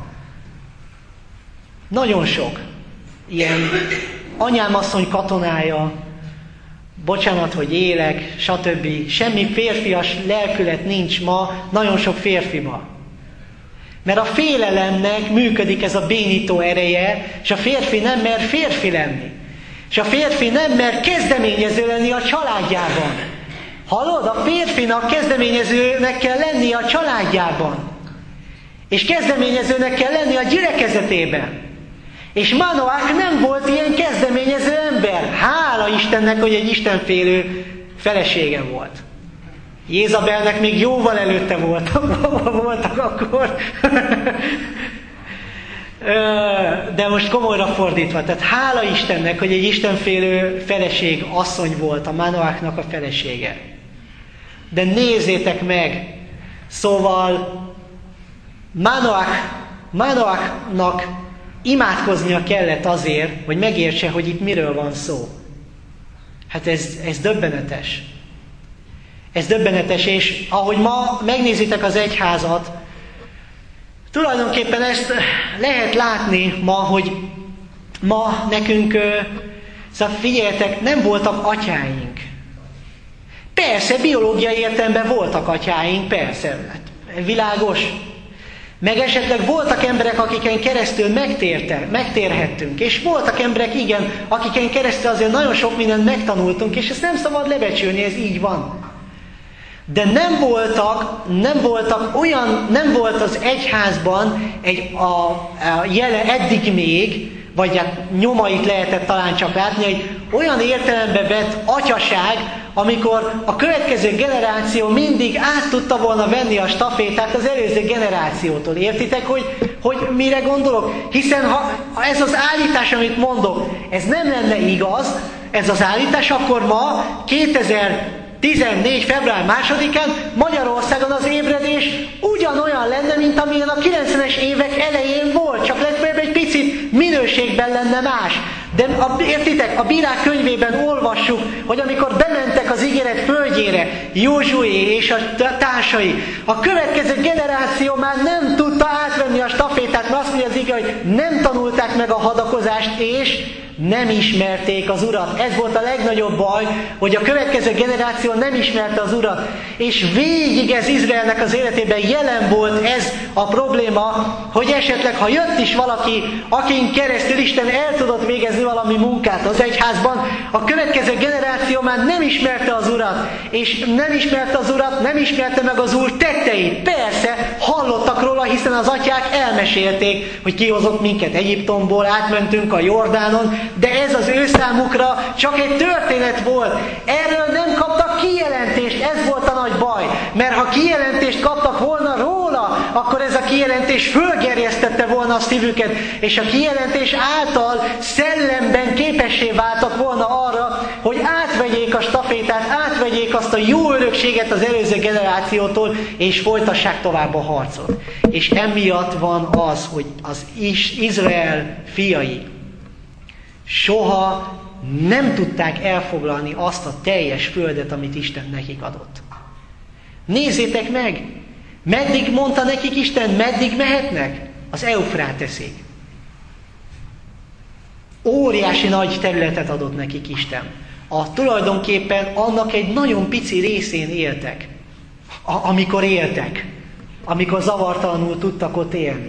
Nagyon sok. Ilyen anyám asszony katonája, bocsánat, hogy élek, stb. Semmi férfias lelkület nincs ma, nagyon sok férfiba. Mert a félelemnek működik ez a bénító ereje, és a férfi nem mer férfi lenni. És a férfi nem mer kezdeményező lenni a családjában. Hallod? A férfinak kezdeményezőnek kell lenni a családjában. És kezdeményezőnek kell lenni a gyülekezetében. És Manoach nem volt ilyen kezdeményező ember. Hála Istennek, hogy egy istenfélő felesége volt. Jézabelnek még jóval előtte voltak, voltak akkor. De most komolyra fordítva. Tehát hála Istennek, hogy egy istenfélő feleség, asszony volt, a Manoachnak a felesége. De nézzétek meg, szóval Manoach, Manoachnak imádkoznia kellett azért, hogy megértse, hogy itt miről van szó. Hát ez, ez döbbenetes. Ez döbbenetes, és ahogy ma megnézitek az egyházat, tulajdonképpen ezt lehet látni ma, hogy ma nekünk, szóval figyeljetek, nem voltak atyáink. Persze, biológiai értelemben voltak atyáink, persze, hát világos. Meg esetleg voltak emberek, akiken keresztül megtérte, megtérhettünk. És voltak emberek, igen, akiken keresztül azért nagyon sok mindent megtanultunk, és ezt nem szabad lebecsülni, ez így van. De nem voltak, nem voltak olyan, nem volt az egyházban egy, a, a jele, eddig még, vagy hát nyomait lehetett talán csak látni, egy olyan értelembe vett atyaság, amikor a következő generáció mindig át tudta volna venni a stafétát az előző generációtól. Értitek, hogy, hogy mire gondolok? Hiszen ha ez az állítás, amit mondok, ez nem lenne igaz, ez az állítás, akkor ma kétezer-tizennégy. február másodikán Magyarországon az ébredés ugyanolyan lenne, mint amilyen a kilencvenes évek elején volt, csak legfeljebb egy picit minőségben lenne más. De a, értitek, a Bírák könyvében olvassuk, hogy amikor bementek az ígéret földjére, Józsué és a társai, a következő generáció már nem tudta átvenni a stafétát, mert azt mondja az ígéret, hogy nem tanulták meg a hadakozást, és nem ismerték az Urat. Ez volt a legnagyobb baj, hogy a következő generáció nem ismerte az Urat. És végig ez Izraelnek az életében jelen volt ez a probléma, hogy esetleg, ha jött is valaki, akin keresztül Isten el tudott végezni valami munkát az egyházban, a következő generáció már nem ismerte az Urat, és nem ismerte az Urat, nem ismerte meg az Úr tetteit. Persze, hallottak róla, hiszen az atyák elmesélték, hogy kihozott minket Egyiptomból, átmentünk a Jordánon, de ez az ő számukra csak egy történet volt. Erről nem kaptak kijelentést, ez volt a nagy baj. Mert ha kijelentést kaptak volna róla, akkor ez a kijelentés fölgerjesztette volna a szívüket, és a kijelentés által szellemben képessé váltak volna arra, hogy átvegyék a stafétát, átvegyék azt a jó örökséget az előző generációtól, és folytassák tovább a harcot. És emiatt van az, hogy az Izrael fiai soha nem tudták elfoglalni azt a teljes földet, amit Isten nekik adott. Nézzétek meg! Meddig mondta nekik Isten, meddig mehetnek? Az Eufráteszig. Óriási nagy területet adott nekik Isten. A tulajdonképpen annak egy nagyon pici részén éltek. A, amikor éltek. Amikor zavartalanul tudtak ott élni.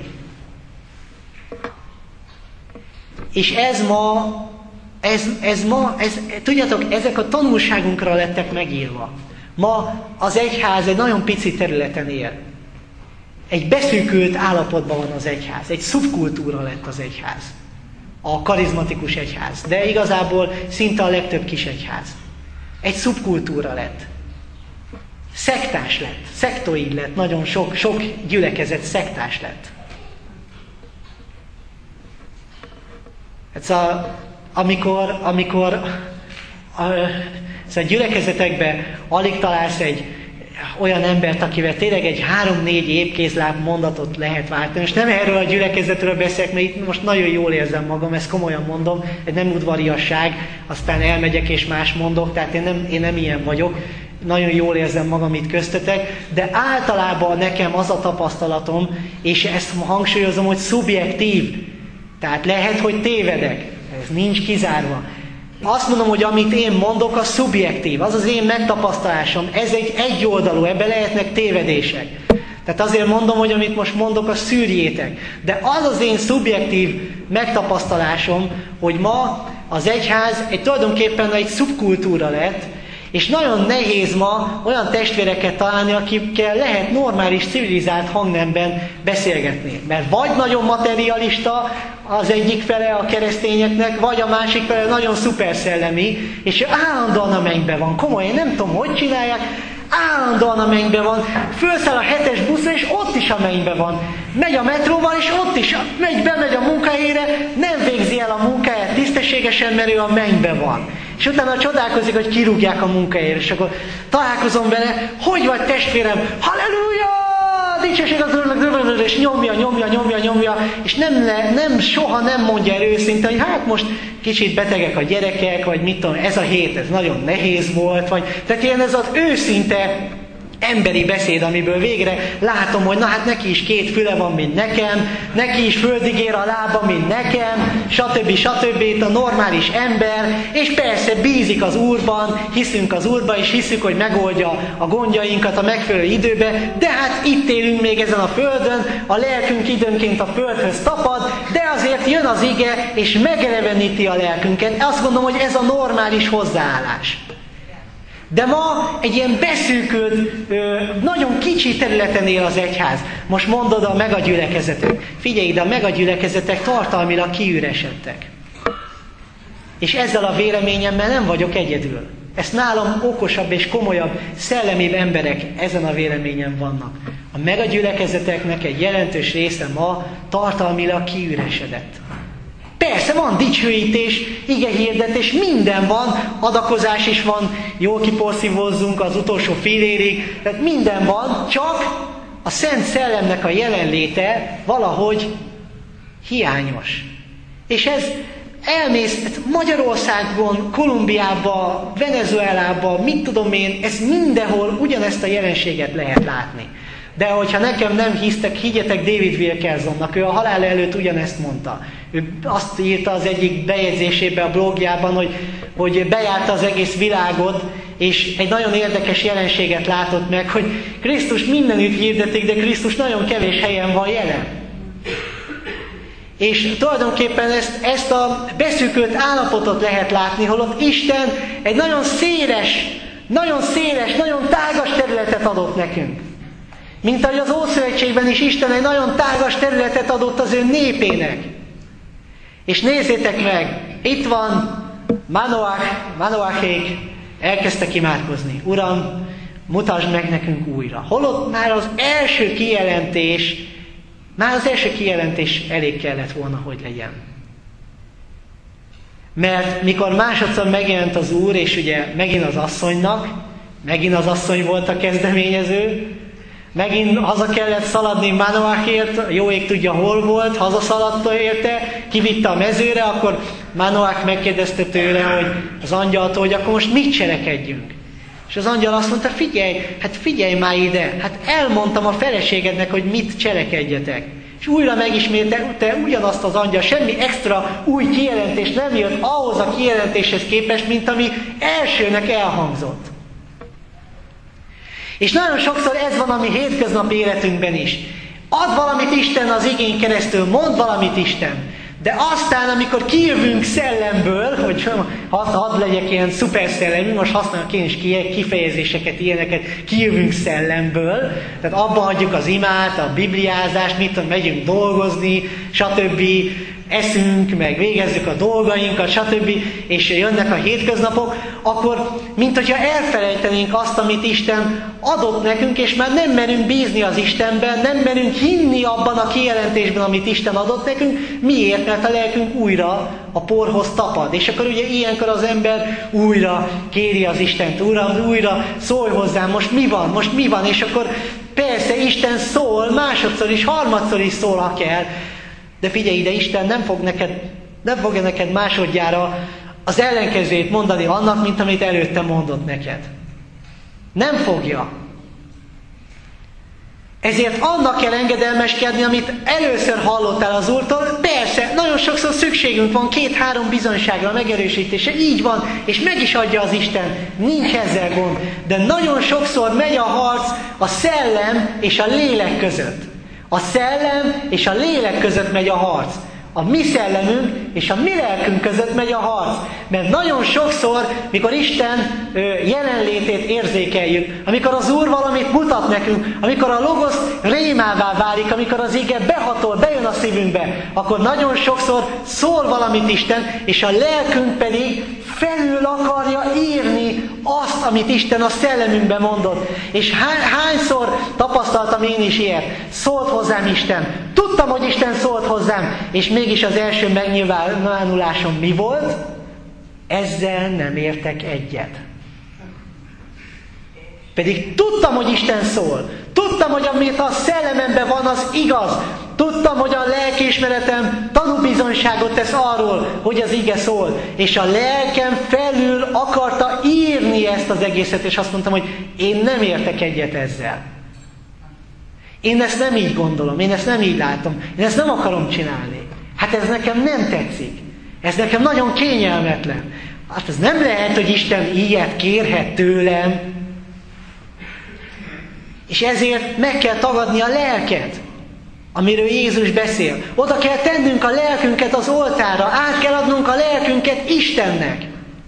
És ez ma, ez, ez ma, ez, tudjátok, ezek a tanulságunkra lettek megírva. Ma az egyház egy nagyon pici területen él. Egy beszűkült állapotban van az egyház. Egy szubkultúra lett az egyház. A karizmatikus egyház. De igazából szinte a legtöbb kis egyház. Egy szubkultúra lett. Szektás lett. Szektoid lett. Nagyon sok, sok gyülekezet szektás lett. Ez a, amikor, amikor a, a gyülekezetekben alig találsz egy olyan embert, akivel tényleg egy három-négy épkézláb mondatot lehet váltani. És nem erről a gyülekezetről beszélek, mert itt most nagyon jól érzem magam, ezt komolyan mondom, ez nem udvariasság, aztán elmegyek és más mondok, tehát én nem, én nem ilyen vagyok, nagyon jól érzem magam itt köztetek, de általában nekem az a tapasztalatom, és ezt hangsúlyozom, hogy szubjektív, tehát lehet, hogy tévedek, ez nincs kizárva. Azt mondom, hogy amit én mondok, az szubjektív, az az én megtapasztalásom, ez egy egyoldalú, ebben lehetnek tévedések. Tehát azért mondom, hogy amit most mondok, azt szűrjétek. De az az én szubjektív megtapasztalásom, hogy ma az egyház egy tulajdonképpen egy szubkultúra lett, és nagyon nehéz ma olyan testvéreket találni, akikkel lehet normális, civilizált hangnemben beszélgetni. Mert vagy nagyon materialista az egyik fele a keresztényeknek, vagy a másik fele nagyon szuperszellemi, és állandóan a mennyben van. Komolyan, nem tudom, hogy csinálják, állandóan a mennyben van. Fölszáll a hetes buszra, és ott is a mennyben van. Megy a metróval, és ott is megy, bemegy a munkahelyére, nem végzi el a munkáját tisztességesen, mert ő a mennyben van. És utána csodálkozik, hogy kirúgják a munkahelyére, és akkor találkozom vele, hogy vagy testvérem, halleluja! Dicsőség az Úrnak, és nyomja, nyomja, nyomja, nyomja, és nem, nem, soha nem mondja el őszintén, hogy hát most kicsit betegek a gyerekek, vagy mit tudom, ez a hét, ez nagyon nehéz volt, vagy, tehát ilyen ez az őszinte emberi beszéd, amiből végre látom, hogy na hát neki is két füle van, mint nekem, neki is földig ér a lába, mint nekem, stb. stb. A normális ember, és persze bízik az Úrban, hiszünk az Úrban, és hiszük, hogy megoldja a gondjainkat a megfelelő időben, de hát itt élünk még ezen a földön, a lelkünk időnként a földhöz tapad, de azért jön az ige, és megeleveníti a lelkünket. Azt gondolom, hogy ez a normális hozzáállás. De ma egy ilyen beszűkült, nagyon kicsi területen él az egyház. Most mondod a megagyülekezetek. Figyelj ide, a megagyülekezetek tartalmilag kiüresedtek. És ezzel a véleményemmel nem vagyok egyedül. Ezt nálam okosabb és komolyabb, szellemibb emberek ezen a véleményen vannak. A megagyülekezeteknek egy jelentős része ma tartalmilag kiüresedett. Persze van dicsőítés, igehirdetés, minden van, adakozás is van, jól kiporszívózzunk az utolsó félérig, tehát minden van, csak a Szent Szellemnek a jelenléte valahogy hiányos. És ez elmész Magyarországon, Kolumbiában, Venezuelában, mit tudom én, ez mindenhol ugyanezt a jelenséget lehet látni. De hogyha nekem nem hisztek, higgyetek David Wilkersonnak, ő a halála előtt ugyanezt mondta. Ő azt írta az egyik bejegyzésében a blogjában, hogy, hogy bejárta az egész világot, és egy nagyon érdekes jelenséget látott meg, hogy Krisztus mindenütt hirdetik, de Krisztus nagyon kevés helyen van jelen. És tulajdonképpen ezt, ezt a beszűkült állapotot lehet látni, holott Isten egy nagyon széles, nagyon széles, nagyon tágas területet adott nekünk. Mint ahogy az Ószövetségben is Isten egy nagyon tágas területet adott az ő népének. És nézzétek meg, itt van Manoach, Manoachék elkezdtek imádkozni. Uram, mutasd meg nekünk újra. Holott már az első kijelentés, már az első kijelentés elég kellett volna, hogy legyen. Mert mikor másodszor megjelent az Úr, és ugye megint az asszonynak, megint az asszony volt a kezdeményező, megint haza kellett szaladni Manoachért, jó ég tudja hol volt, hazaszaladta érte, kivitte a mezőre, akkor Manoach megkérdezte tőle, hogy az angyaltól, hogy akkor most mit cselekedjünk. És az angyal azt mondta, figyelj, hát figyelj már ide, hát elmondtam a feleségednek, hogy mit cselekedjetek. És újra megismételte ugyanazt az angyal, semmi extra új kijelentés nem jött ahhoz a kijelentéshez képest, mint ami elsőnek elhangzott. És nagyon sokszor ez van a mi hétköznapi életünkben is. Ad valamit Isten az igén keresztül, mond valamit Isten. De aztán, amikor kijövünk szellemből, hogy hadd had legyek ilyen szuper szellemű, most használok én is kifejezéseket, ilyeneket, kijövünk szellemből, tehát abba hagyjuk az imát, a bibliázást, mit tudom, megyünk dolgozni, stb., eszünk, meg végezzük a dolgainkat, stb., és jönnek a hétköznapok, akkor, mint hogyha elfelejtenénk azt, amit Isten adott nekünk, és már nem merünk bízni az Istenben, nem merünk hinni abban a kijelentésben, amit Isten adott nekünk. Miért? Mert a lelkünk újra a porhoz tapad. És akkor ugye ilyenkor az ember újra kéri az Istent, Uram, újra szólj hozzám, most mi van, most mi van, és akkor persze Isten szól, másodszor is, harmadszor is szól, ha kell. De figyelj ide, Isten nem fog neked, nem fogja neked másodjára az ellenkezőjét mondani annak, mint amit előtte mondott neked. Nem fogja. Ezért annak kell engedelmeskedni, amit először hallottál az Úrtól. Persze, nagyon sokszor szükségünk van két-három bizonyságra, megerősítése. Így van, és meg is adja az Isten. Nincs ezzel gond. De nagyon sokszor megy a harc a szellem és a lélek között. A szellem és a lélek között megy a harc. A mi szellemünk és a mi lelkünk között megy a harc. Mert nagyon sokszor, mikor Isten jelenlétét érzékeljük, amikor az Úr valamit mutat nekünk, amikor a logosz rémává válik, amikor az ige behatol, bejön a szívünkbe, akkor nagyon sokszor szól valamit Isten, és a lelkünk pedig felül akarja írni azt, amit Isten a szellemünkben mondott. És hányszor tapasztaltam én is ilyet? Szólt hozzám Isten. Tudtam, hogy Isten szólt hozzám, és mégis az első megnyilvánulásom mi volt? Ezzel nem értek egyet. Pedig tudtam, hogy Isten szól. Tudtam, hogy amit a szellememben van, az igaz. Tudtam, hogy a lelkiismeretem tanúbizonyságot tesz arról, hogy az ige szól. És a lelkem felül akarta írni ezt az egészet, és azt mondtam, hogy én nem értek egyet ezzel. Én ezt nem így gondolom, én ezt nem így látom, én ezt nem akarom csinálni. Hát ez nekem nem tetszik. Ez nekem nagyon kényelmetlen. Hát ez nem lehet, hogy Isten ilyet kérhet tőlem. És ezért meg kell tagadni a lelket, amiről Jézus beszél. Oda kell tennünk a lelkünket az oltárra, át kell adnunk a lelkünket Istennek.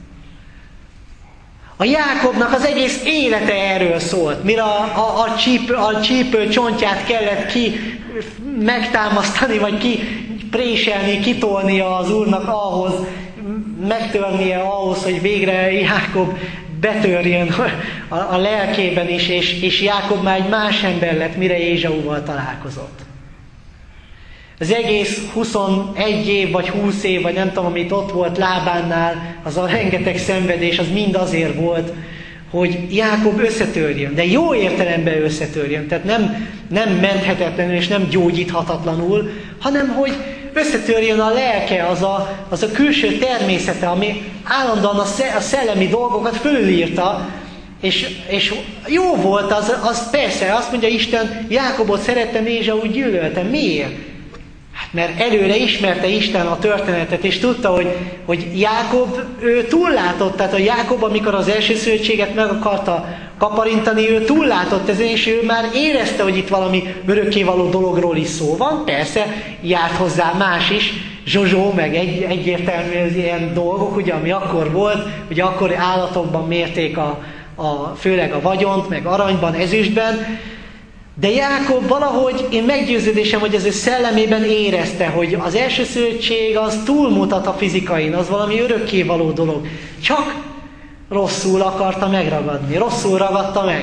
A Jákobnak az egész élete erről szólt, mire a, a, a, csípő, a csípő csontját kellett ki megtámasztani, vagy ki préselni, kitolnia az Úrnak ahhoz, megtörnie ahhoz, hogy végre Jákob betörjön a, a lelkében is, és, és Jákob már egy más ember lett, mire Ézsauval találkozott. Az egész huszonegy év, vagy húsz év, vagy nem tudom, amit ott volt Lábánnál, az a rengeteg szenvedés, az mind azért volt, hogy Jákob összetörjön, de jó értelemben összetörjön, tehát nem, nem menthetetlenül és nem gyógyíthatatlanul, hanem hogy összetörjön a lelke, az a, az a külső természete, ami állandóan a szellemi dolgokat fölülírta, és, és jó volt, az, az persze, azt mondja Isten, Jákobot szerettem, Ézsaut gyűlöltem. Miért? Mert előre ismerte Isten a történetet, és tudta, hogy, hogy Jákob ő túllátott, tehát a Jákob, amikor az első szövetséget meg akarta kaparintani, ő túllátott ezen, és ő már érezte, hogy itt valami örökkévaló dologról is szó van. Persze járt hozzá más is, Zsozsó, meg egy, egyértelmű ilyen dolgok, ugye, ami akkor volt, ugye akkor állatokban mérték a, a, főleg a vagyont, meg aranyban, ezüstben. De Jákob valahogy, én meggyőződésem, hogy az ő szellemében érezte, hogy az első szövetség az túlmutat a fizikain, az valami örökkévaló dolog. Csak rosszul akarta megragadni, rosszul ragadta meg.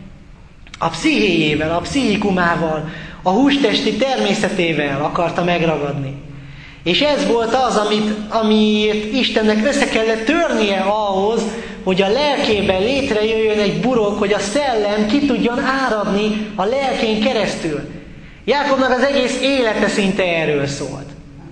A pszichéjével, a pszichikumával, a hústesti természetével akarta megragadni. És ez volt az, amit, amiért Istennek össze kellett törnie ahhoz, hogy a lelkében létrejöjjön egy burok, hogy a szellem ki tudjon áradni a lelkén keresztül. Jákobnak az egész élete szinte erről szólt.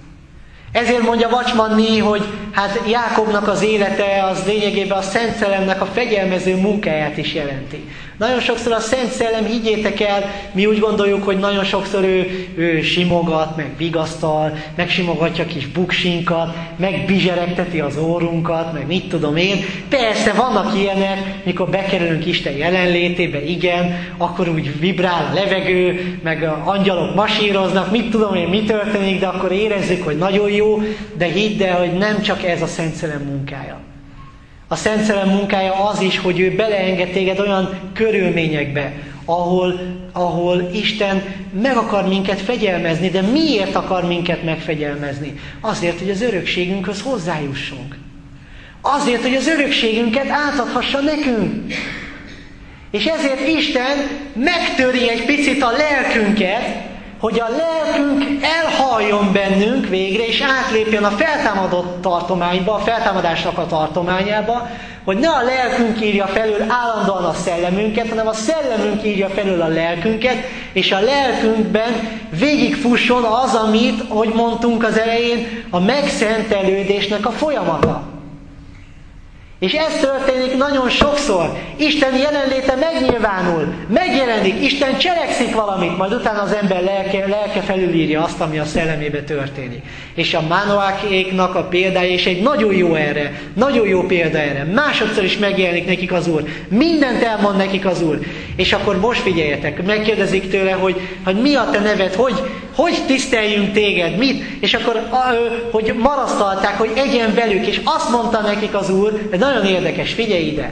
Ezért mondja Vacsmanni, hogy hát Jákobnak az élete az lényegében a Szent Szellemnek a fegyelmező munkáját is jelenti. Nagyon sokszor a Szent Szellem, higgyétek el, mi úgy gondoljuk, hogy nagyon sokszor ő, ő simogat, meg vigasztal, megsimogatja kis buksinkat, meg bizseregteti az órunkat, meg mit tudom én. Persze vannak ilyenek, mikor bekerülünk Isten jelenlétébe, igen, akkor úgy vibrál a levegő, meg a angyalok masíroznak, mit tudom én, mi történik, de akkor érezzük, hogy nagyon jó, de hidd el, hogy nem csak ez a Szent Szellem munkája. A Szent Szellem munkája az is, hogy ő beleenged téged olyan körülményekbe, ahol, ahol Isten meg akar minket fegyelmezni, de miért akar minket megfegyelmezni? Azért, hogy az örökségünkhöz hozzájussunk. Azért, hogy az örökségünket átadhassa nekünk. És ezért Isten megtöri egy picit a lelkünket, hogy a lelkünk elhaljon bennünk végre, és átlépjen a feltámadott tartományba, a feltámadásnak a tartományába, hogy ne a lelkünk írja felül állandóan a szellemünket, hanem a szellemünk írja felül a lelkünket, és a lelkünkben végigfusson az, amit, ahogy mondtunk az elején, a megszentelődésnek a folyamata. És ez történik nagyon sokszor. Isten jelenléte megnyilvánul, megjelenik, Isten cselekszik valamit, majd utána az ember lelke, lelke felülírja azt, ami a szellemébe történik. És a Mánoákéknak a példája is egy nagyon jó erre, nagyon jó példa erre. Másodszor is megjelenik nekik az Úr. Mindent elmond nekik az Úr. És akkor most figyeljetek, megkérdezik tőle, hogy, hogy mi a te neved, hogy, hogy tiszteljünk téged, mit? És akkor, hogy marasztalták, hogy egyen velük, és azt mondta nekik az Úr, de nagyon érdekes, figyelj ide.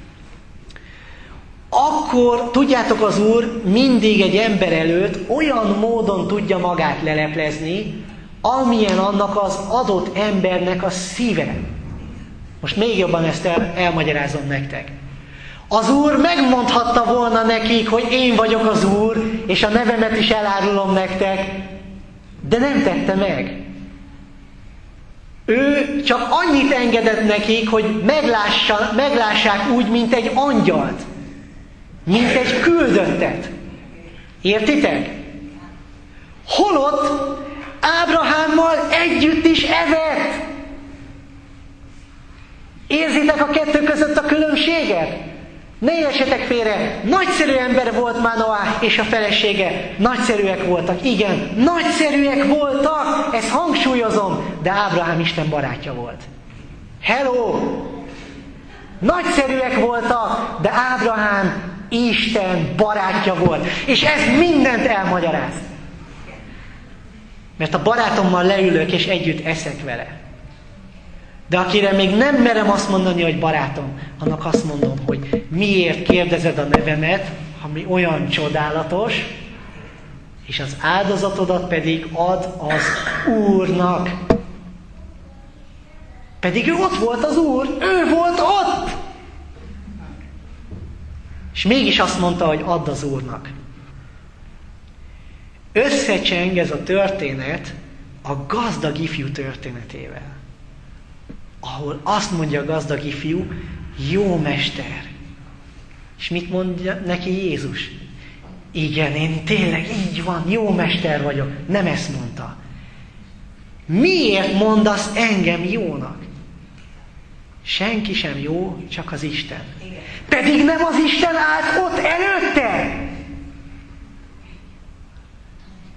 Akkor, tudjátok, az Úr mindig egy ember előtt olyan módon tudja magát leleplezni, amilyen annak az adott embernek a szíve. Most még jobban ezt el, elmagyarázom nektek. Az Úr megmondhatta volna nekik, hogy én vagyok az Úr, és a nevemet is elárulom nektek, de nem tette meg. Ő csak annyit engedett nekik, hogy meglássa, meglássák úgy, mint egy angyalt, mint egy küldöttet. Értitek? Holott Ábrahámmal együtt is evett. Érzitek a kettő között a különbséget? Ne értsetek félre, nagyszerű ember volt Mánoá és a felesége, nagyszerűek voltak, igen, nagyszerűek voltak, ezt hangsúlyozom, de Ábrahám Isten barátja volt. Hello! Nagyszerűek voltak, de Ábrahám Isten barátja volt, és ez mindent elmagyaráz. Mert a barátommal leülök, és együtt eszek vele. De akire még nem merem azt mondani, hogy barátom, annak azt mondom, hogy miért kérdezed a nevemet, ami olyan csodálatos, és az áldozatodat pedig ad az Úrnak. Pedig ő ott volt az Úr, ő volt ott! És mégis azt mondta, hogy add az Úrnak. Összecseng ez a történet a gazdag ifjú történetével. Ahol azt mondja a gazdag ifjú, jó mester. És mit mondja neki Jézus? Igen, én tényleg így van, jó mester vagyok. Nem ezt mondta. Miért mondasz engem jónak? Senki sem jó, csak az Isten. Pedig nem az Isten állt ott előtte.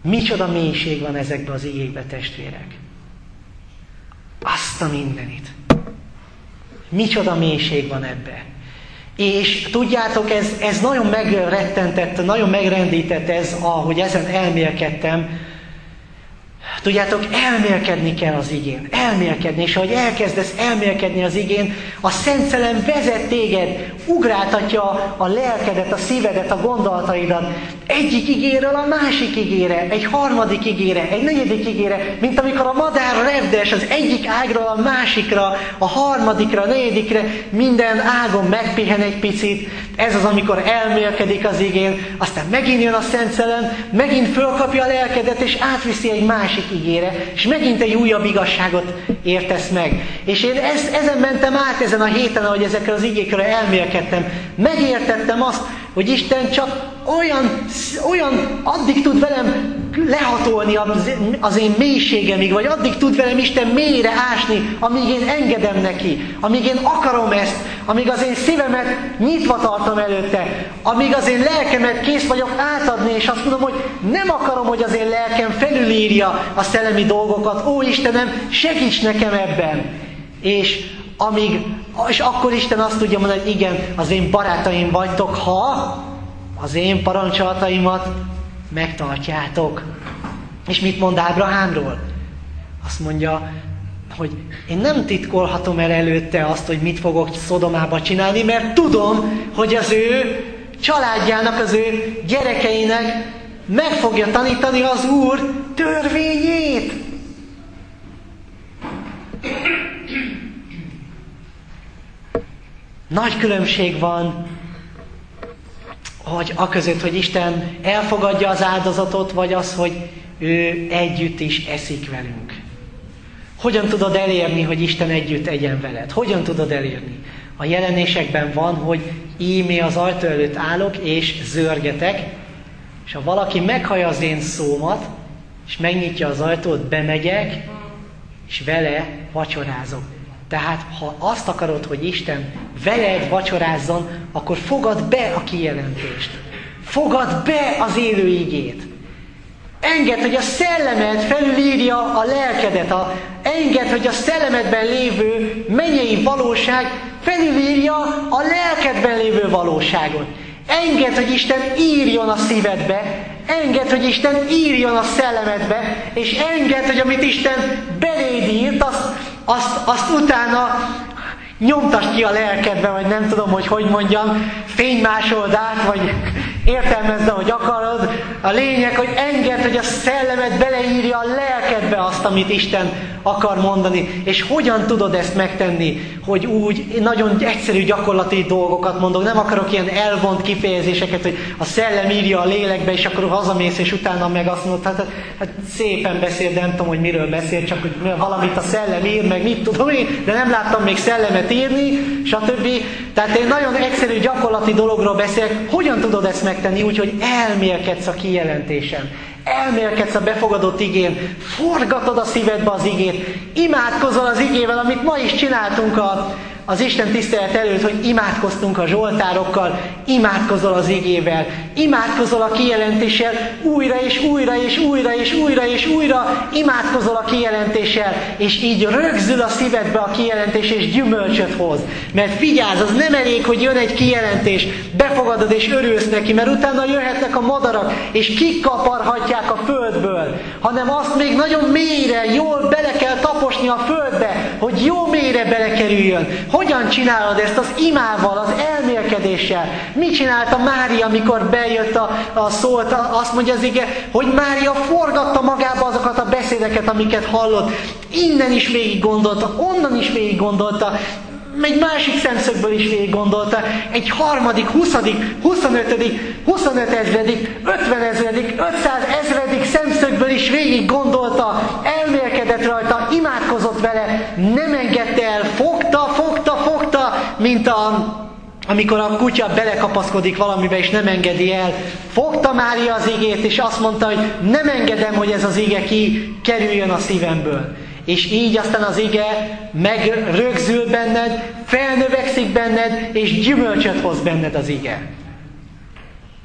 Micsoda mélység van ezekben az igékben, testvérek. Azt a mindenit. Micsoda mélység van ebbe. És tudjátok, ez, ez nagyon megrettentett, nagyon megrendített ez, ahogy ezen elmélkedtem. Tudjátok, elmélkedni kell az igén. Elmélkedni, és ahogy elkezdesz elmélkedni az igén, a Szent Szellem vezet téged, ugráltatja a lelkedet, a szívedet, a gondolataidat egyik igéről a másik igére, egy harmadik igére, egy negyedik igére, mint amikor a madár repdes az egyik ágról a másikra, a harmadikra, a negyedikre, minden ágon megpihen egy picit. Ez az, amikor elmélkedik az igén, aztán megint jön a Szent Szellem, megint fölkapja a lelkedet, és átviszi egy másik igére, és megint egy újabb igazságot értesz meg. És én ezt, ezen mentem át ezen a héten, ahogy ezekről az igékről elmélkedtem. Megértettem azt, hogy Isten csak olyan, olyan addig tud velem lehatolni az, az én mélységemig, vagy addig tud velem Isten mélyre ásni, amíg én engedem neki, amíg én akarom ezt, amíg az én szívemet nyitva tartom előtte, amíg az én lelkemet kész vagyok átadni, és azt mondom, hogy nem akarom, hogy az én lelkem felülírja a szellemi dolgokat. Ó Istenem, segíts nekem ebben! És amíg, és akkor Isten azt tudja mondani, hogy igen, az én barátaim vagytok, ha az én parancsolataimat megtartjátok. És mit mond Ábrahámról? Azt mondja, hogy én nem titkolhatom el előtte azt, hogy mit fogok Szodomába csinálni, mert tudom, hogy az ő családjának, az ő gyerekeinek meg fogja tanítani az Úr törvényét. Nagy különbség van, hogy aközött, hogy Isten elfogadja az áldozatot, vagy az, hogy ő együtt is eszik velünk. Hogyan tudod elérni, hogy Isten együtt egyen veled? Hogyan tudod elérni? A jelenésekben van, hogy ímé az ajtó előtt állok, és zörgetek, és ha valaki meghallja az én szómat, és megnyitja az ajtót, bemegyek, és vele vacsorázok. Tehát, ha azt akarod, hogy Isten veled vacsorázzon, akkor fogad be a kijelentést. Fogad be az élő igét. Engedd, hogy a szellemed felülírja a lelkedet. A, engedd, hogy a szellemedben lévő mennyei valóság felülírja a lelkedben lévő valóságot. Engedd, hogy Isten írjon a szívedbe, engedd, hogy Isten írjon a szellemedbe, és engedd, hogy amit Isten beléd írt, azt, azt, azt utána nyomtasd ki a lelkedbe, vagy nem tudom, hogy hogy mondjam, fénymásold át, vagy értelmezd, ahogy akarod. A lényeg, hogy engedd, hogy a szellemed beleírja a lelkedbe azt, amit Isten akar mondani. És hogyan tudod ezt megtenni, hogy úgy nagyon egyszerű gyakorlati dolgokat mondok, nem akarok ilyen elvont kifejezéseket, hogy a szellem írja a lélekbe, és akkor hazamész, és utána meg azt mondod, hát, hát szépen beszél, de nem tudom, hogy miről beszél, csak hogy valamit a szellem ír, meg mit tudom én, de nem láttam még szellemet írni, stb. Tehát én nagyon egyszerű gyakorlati dologról beszélek, hogyan tudod ezt megtenni, úgyhogy elmélkedsz a kijelentésen. Elmélkedsz a befogadott igén, forgatod a szívedbe az igét, imádkozol az igével, amit ma is csináltunk a, az Isten tisztelet előtt, hogy imádkoztunk a zsoltárokkal, imádkozol az igével, imádkozol a kijelentéssel, újra és újra és újra és újra és újra imádkozol a kijelentéssel, és így rögzül a szívedbe a kijelentés, és gyümölcsöt hoz. Mert vigyázz, az nem elég, hogy jön egy kijelentés, befogadod és örülsz neki, mert utána jöhetnek a madarak, és kikaparhatják a földből, hanem azt még nagyon mélyre, jól bele kell taposni a földbe, hogy jó mélyre belekerüljön. Hogyan csinálod ezt? Az imával, az elmélkedéssel. Mit csinálta Mária, amikor bejött a, a szót? Azt mondja az ige, hogy Mária forgatta magába azokat a beszédeket, amiket hallott. Innen is végig gondolta, onnan is végig gondolta, egy másik szemszögből is végig gondolta, egy harmadik, huszadik, huszonötödik, huszonötezredik, ötvenezredik, ötszázezredik szemszögből is végig gondolta, elmélkedett rajta, imádkozott vele, nem engedte el, fogta, fogta, fogta, mint a, amikor a kutya belekapaszkodik valamibe és nem engedi el. Fogta Mária az igét, és azt mondta, hogy nem engedem, hogy ez az ige kikerüljön a szívemből. És így aztán az ige megrögzül benned, felnövekszik benned, és gyümölcsöt hoz benned az ige.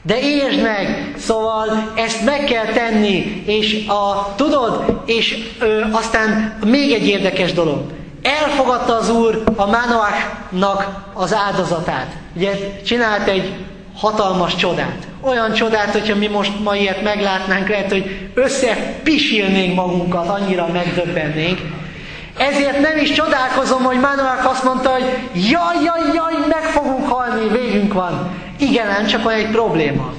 De értsd meg, szóval ezt meg kell tenni, és a, tudod, és ö, aztán még egy érdekes dolog. Elfogadta az Úr a Mánoachnak az áldozatát. Ugye csinált egy hatalmas csodát. Olyan csodát, hogyha mi most ma ilyet meglátnánk, lehet, hogy összepisilnénk magunkat, annyira megdöbbennénk. Ezért nem is csodálkozom, hogy Mánoach azt mondta, hogy jaj, jaj, jaj, meg fogunk halni, végünk van. Igen, ám csak van egy probléma.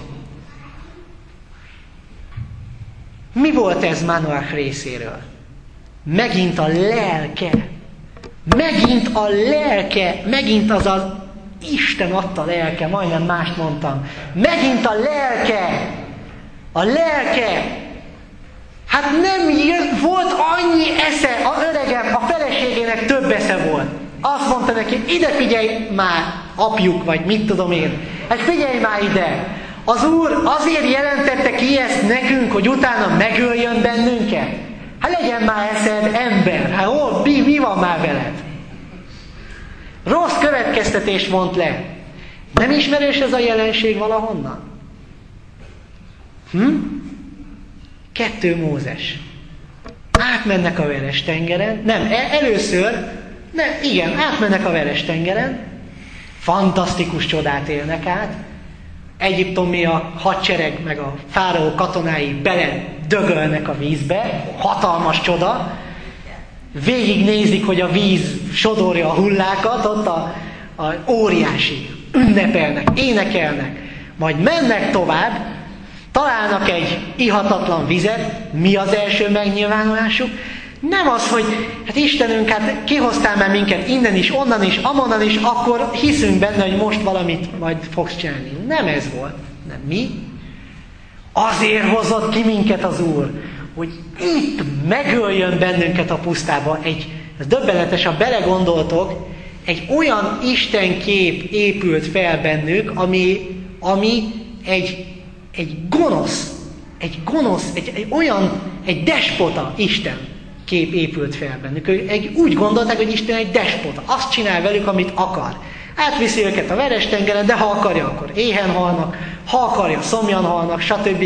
Mi volt ez Mánoach részéről? Megint a lelke. Megint a lelke, megint az az Isten adta lelke, majdnem mást mondtam. Megint a lelke. A lelke. Hát nem volt annyi esze, a öregem, a feleségének több esze volt. Azt mondta neki, ide figyelj már, apjuk, vagy mit tudom én. Hát figyelj már ide. Az Úr azért jelentette ki ezt nekünk, hogy utána megöljön bennünket. Hát legyen már eszed, ember. Hát hol, mi, mi van már veled? Rossz következtetés vont le. Nem ismerős ez a jelenség valahonnan? Hm? Kettő Mózes. Átmennek a Veres tengeren. Nem, el, először, nem, igen, átmennek a Veres tengeren. Fantasztikus csodát élnek át. Egyiptomi a hadsereg, meg a fáraó katonái bele dögölnek a vízbe. Hatalmas csoda. Végignézik, hogy a víz sodorja a hullákat, ott a, a óriási. Ünnepelnek, énekelnek. Majd mennek tovább, találnak egy ihatatlan vizet. Mi az első megnyilvánulásuk? Nem az, hogy hát Istenünk, hát kihoztál már minket innen is, onnan is, amonnan is, akkor hiszünk benne, hogy most valamit majd fogsz csinálni. Nem ez volt. Nem mi. Azért hozott ki minket az Úr, hogy itt megöljön bennünket a pusztába. Egy, ez döbbenetes, ha belegondoltok, egy olyan istenkép épült fel bennük, ami, ami egy, egy gonosz, egy gonosz, egy, egy olyan, egy despota Isten kép épült fel bennük. Egy, úgy gondolták, hogy Isten egy despota. Azt csinál velük, amit akar. Átviszi őket a Veres tengeren, de ha akarja, akkor éhen halnak, ha akarja, szomjan halnak, stb.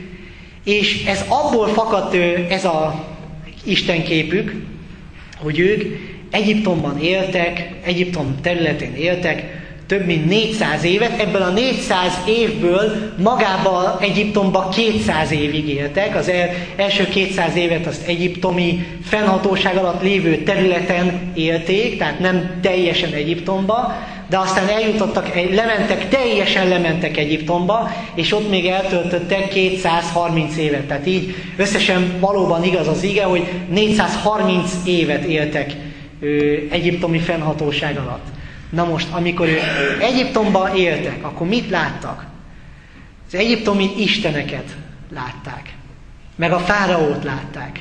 És ez abból fakadt ez a istenképük, hogy ők Egyiptomban éltek, Egyiptom területén éltek több mint négyszáz évet, ebből a négyszáz évből magában Egyiptomban kétszáz évig éltek, az el, első kétszáz évet azt egyiptomi fennhatóság alatt lévő területen élték, tehát nem teljesen Egyiptomba, de aztán eljutottak, lementek, teljesen lementek Egyiptomba, és ott még eltöltöttek kétszázharminc évet. Tehát így összesen valóban igaz az ige, hogy négyszázharminc évet éltek ö, egyiptomi fennhatóság alatt. Na most, amikor ők Egyiptomban éltek, akkor mit láttak? Az egyiptomi isteneket látták. Meg a fáraót látták.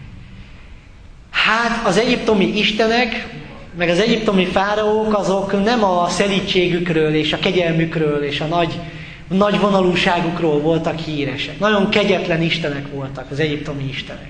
Hát az egyiptomi istenek, meg az egyiptomi fáraók azok nem a szelídségükről és a kegyelmükről és a nagy, nagy vonalúságukról voltak híresek. Nagyon kegyetlen istenek voltak az egyiptomi istenek.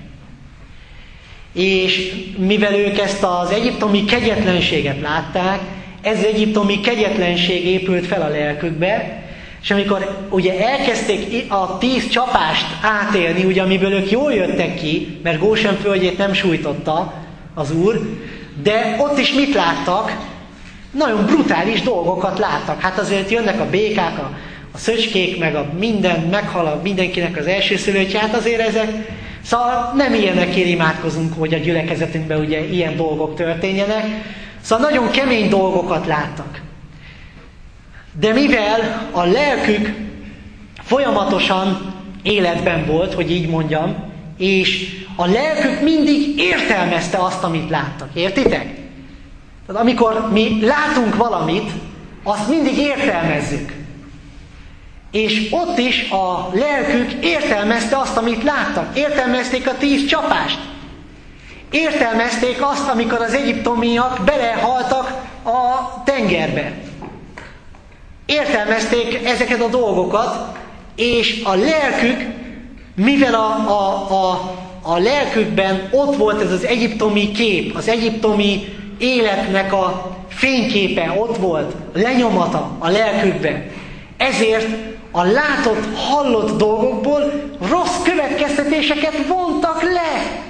És mivel ők ezt az egyiptomi kegyetlenséget látták, ez az egyiptomi kegyetlenség épült fel a lelkükbe, és amikor ugye elkezdték a tíz csapást átélni, ugye amiből ők jól jöttek ki, mert Gósen földjét nem sújtotta az Úr, de ott is mit láttak? Nagyon brutális dolgokat láttak. Hát azért jönnek a békák, a, a szöcskék, meg a minden, meghal a mindenkinek az elsőszülöttje, hát azért ezek, szóval nem ilyenekért imádkozunk, hogy a gyülekezetünkben ugye ilyen dolgok történjenek, szóval nagyon kemény dolgokat láttak. De mivel a lelkük folyamatosan életben volt, hogy így mondjam, és a lelkük mindig értelmezte azt, amit láttak. Értitek? Tehát amikor mi látunk valamit, azt mindig értelmezzük. És ott is a lelkük értelmezte azt, amit láttak. Értelmezték a tíz csapást. Értelmezték azt, amikor az egyiptomiak belehaltak a tengerbe. Értelmezték ezeket a dolgokat, és a lelkük, mivel a, a, a, a lelkükben ott volt ez az egyiptomi kép, az egyiptomi életnek a fényképe ott volt, lenyomata a lelkükben. Ezért a látott, hallott dolgokból rossz következtetéseket vontak le.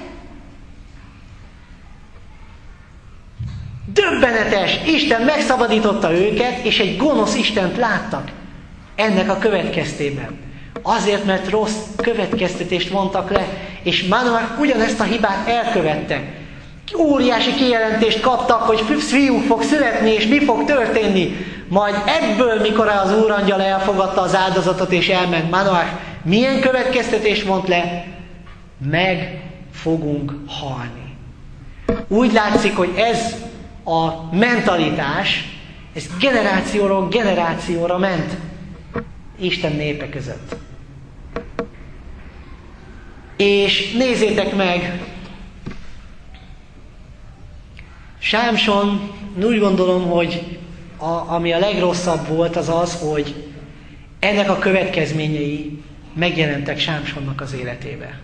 Döbbenetes! Isten megszabadította őket, és egy gonosz Istent láttak ennek a következtében. Azért, mert rossz következtetést vontak le, és Manoach ugyanezt a hibát elkövette. Óriási kijelentést kaptak, hogy fiú fog születni, és mi fog történni. Majd ebből, mikor az úrangyal elfogadta az áldozatot, és elment Manoach, milyen következtetést vont le? Meg fogunk halni. Úgy látszik, hogy ez a mentalitás, ez generációról generációra ment Isten népe között. És nézzétek meg, Sámson, úgy gondolom, hogy a, ami a legrosszabb volt, az az, hogy ennek a következményei megjelentek Sámsonnak az életébe.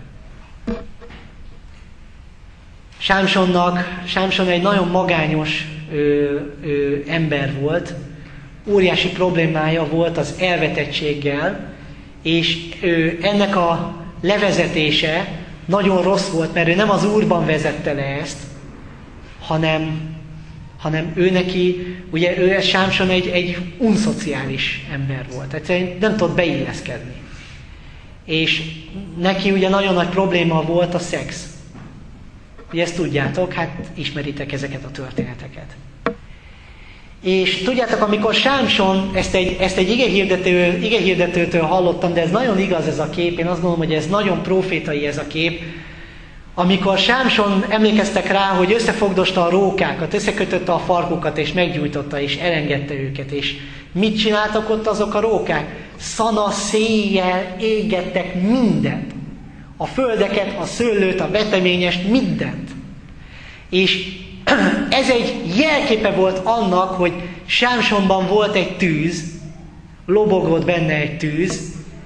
Sámsonnak, Sámson egy nagyon magányos ö, ö, ember volt, óriási problémája volt az elvetettséggel, és ö, ennek a levezetése nagyon rossz volt, mert ő nem az Úrban vezette le ezt, hanem, hanem ő neki, ugye ő Sámson egy, egy unszociális ember volt, egyszerűen nem tudott beilleszkedni. És neki ugye nagyon nagy probléma volt a szex. Ugye ezt tudjátok, hát ismeritek ezeket a történeteket. És tudjátok, amikor Sámson, ezt egy, ezt egy igehirdető, igehirdetőtől hallottam, de ez nagyon igaz ez a kép, én azt gondolom, hogy ez nagyon profétai ez a kép, amikor Sámson, emlékeztek rá, hogy összefogdosta a rókákat, összekötötte a farkukat, és meggyújtotta, és elengedte őket, és mit csináltak ott azok a rókák? Szana széjjel égettek mindent. A földeket, a szőlőt, a veteményest, mindent. És ez egy jelképe volt annak, hogy Sámsonban volt egy tűz, lobogott benne egy tűz,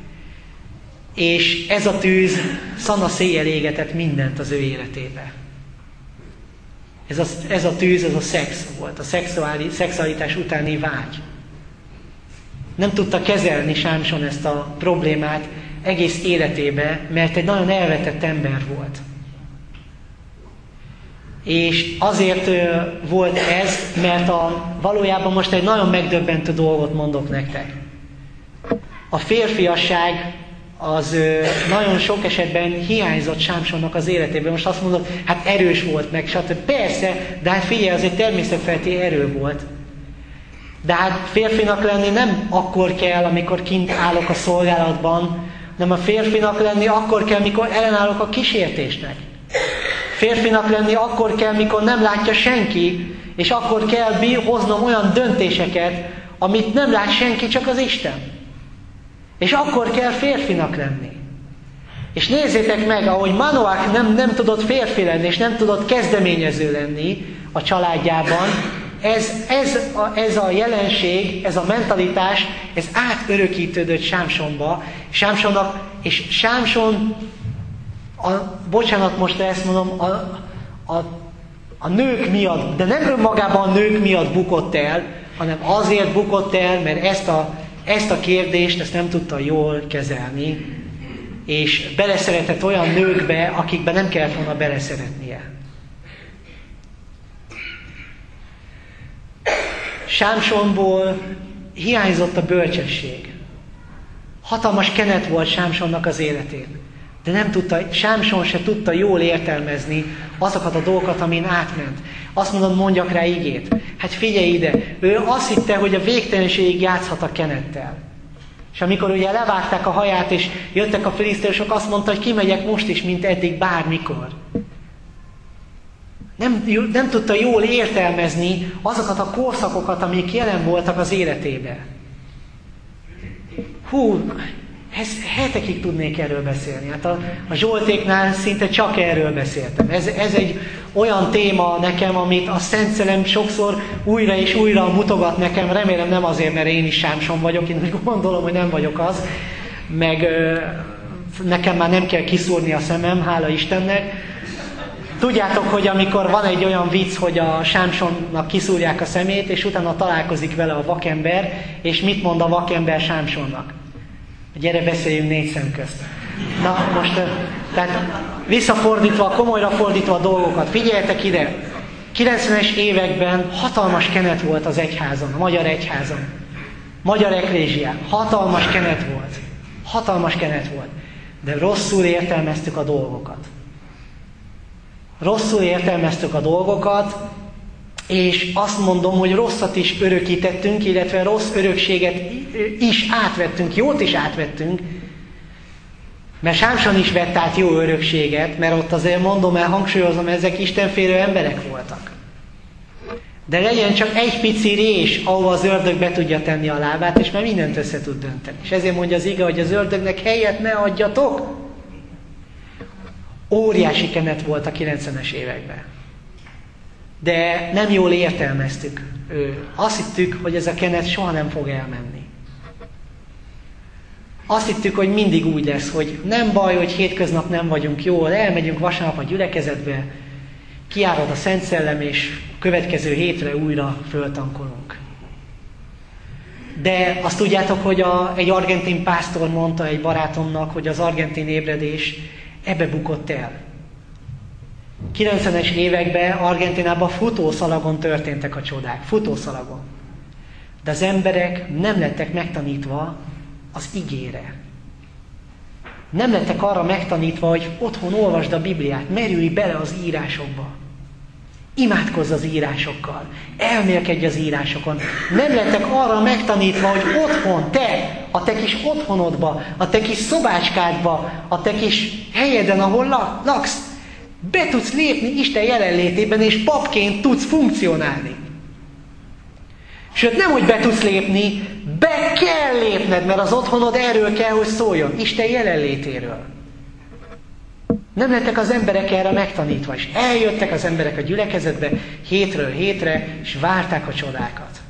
és ez a tűz szana széjjel égetett mindent az ő életébe. Ez a, ez a tűz, ez a szex volt, a szexuális, szexualitás utáni vágy. Nem tudta kezelni Sámson ezt a problémát egész életébe, mert egy nagyon elvetett ember volt. És azért ö, volt ez, mert a, valójában most egy nagyon megdöbbentő dolgot mondok nektek. A férfiasság az ö, nagyon sok esetben hiányzott Sámsonnak az életében. Most azt mondod, hát erős volt meg, stb. Persze, de hát figyelj, az egy természetfeletti erő volt. De hát férfinak lenni nem akkor kell, amikor kint állok a szolgálatban, hanem a férfinak lenni akkor kell, mikor ellenállok a kísértésnek. Férfinak lenni akkor kell, mikor nem látja senki, és akkor kell hoznom olyan döntéseket, amit nem lát senki, csak az Isten. És akkor kell férfinak lenni. És nézzétek meg, ahogy Manoach nem, nem tudott férfi lenni, és nem tudott kezdeményező lenni a családjában, ez, ez, a, ez a jelenség, ez a mentalitás, ez átörökítődött Sámsonba, Sámsonnak, és Sámson, a, bocsánat, most ezt mondom, a, a, a nők miatt, de nem önmagában a nők miatt bukott el, hanem azért bukott el, mert ezt a, ezt a kérdést ezt nem tudta jól kezelni, és beleszeretett olyan nőkbe, akikbe nem kellett volna beleszeretnie. Sámsonból hiányzott a bölcsesség. Hatalmas kenet volt Sámsonnak az életén. De nem tudta, Sámson se tudta jól értelmezni azokat a dolgokat, amin átment. Azt mondom, mondjak rá igét. Hát figyelj ide, ő azt hitte, hogy a végtelenségig játszhat a kenettel. És amikor ugye levágták a haját, és jöttek a filiszteusok, azt mondta, hogy kimegyek most is, mint eddig, bármikor. Nem, nem tudta jól értelmezni azokat a korszakokat, amik jelen voltak az életében. Hú, ez, hetekig tudnék erről beszélni. Hát a, a Zsoltéknál szinte csak erről beszéltem. Ez, ez egy olyan téma nekem, amit a Szent Szellem sokszor újra és újra mutogat nekem. Remélem nem azért, mert én is Sámson vagyok, én úgy gondolom, hogy nem vagyok az. Meg ö, nekem már nem kell kiszúrni a szemem, hála Istennek. Tudjátok, hogy amikor van egy olyan vicc, hogy a Sámsonnak kiszúrják a szemét, és utána találkozik vele a vakember, és mit mond a vakember Sámsonnak? Gyere, beszéljünk négy szem közt. Na most, tehát visszafordítva, komolyra fordítva a dolgokat, figyeljetek ide! kilencvenes években hatalmas kenet volt az egyházon, a magyar egyházon. Magyar eklézsián. Hatalmas kenet volt. Hatalmas kenet volt. De rosszul értelmeztük a dolgokat. Rosszul értelmeztük a dolgokat, és azt mondom, hogy rosszat is örökítettünk, illetve rossz örökséget is átvettünk, jót is átvettünk, mert Sámson is vett át jó örökséget, mert ott azért mondom el, hangsúlyozom, ezek istenfélő emberek voltak. De legyen csak egy pici rés, ahova az ördög be tudja tenni a lábát, és már mindent össze tud dönteni. És ezért mondja az ige, hogy az ördögnek helyet ne adjatok. Óriási kenet volt a kilencvenes években. De nem jól értelmeztük. Azt hittük, hogy ez a kenet soha nem fog elmenni. Azt hittük, hogy mindig úgy lesz, hogy nem baj, hogy hétköznap nem vagyunk jól, elmegyünk vasárnap a gyülekezetbe, kiárad a Szent Szellem, és következő hétre újra föltankolunk. De azt tudjátok, hogy a, egy argentin pásztor mondta egy barátomnak, hogy az argentin ébredés ebbe bukott el. kilencvenes években Argentinában futószalagon történtek a csodák. Futószalagon. De az emberek nem lettek megtanítva az igére. Nem lettek arra megtanítva, hogy otthon olvasd a Bibliát, merülj bele az írásokba. Imádkozz az írásokkal, elmélkedj az írásokon. Nem lettek arra megtanítva, hogy otthon, te, a te kis otthonodba, a te kis szobácskádba, a te kis helyeden, ahol laksz, be tudsz lépni Isten jelenlétében, és papként tudsz funkcionálni. Sőt, nem, hogy be tudsz lépni, be kell lépned, mert az otthonod erről kell, hogy szóljon, Isten jelenlétéről. Nem lettek az emberek erre megtanítva, és eljöttek az emberek a gyülekezetbe hétről hétre, és várták a csodákat.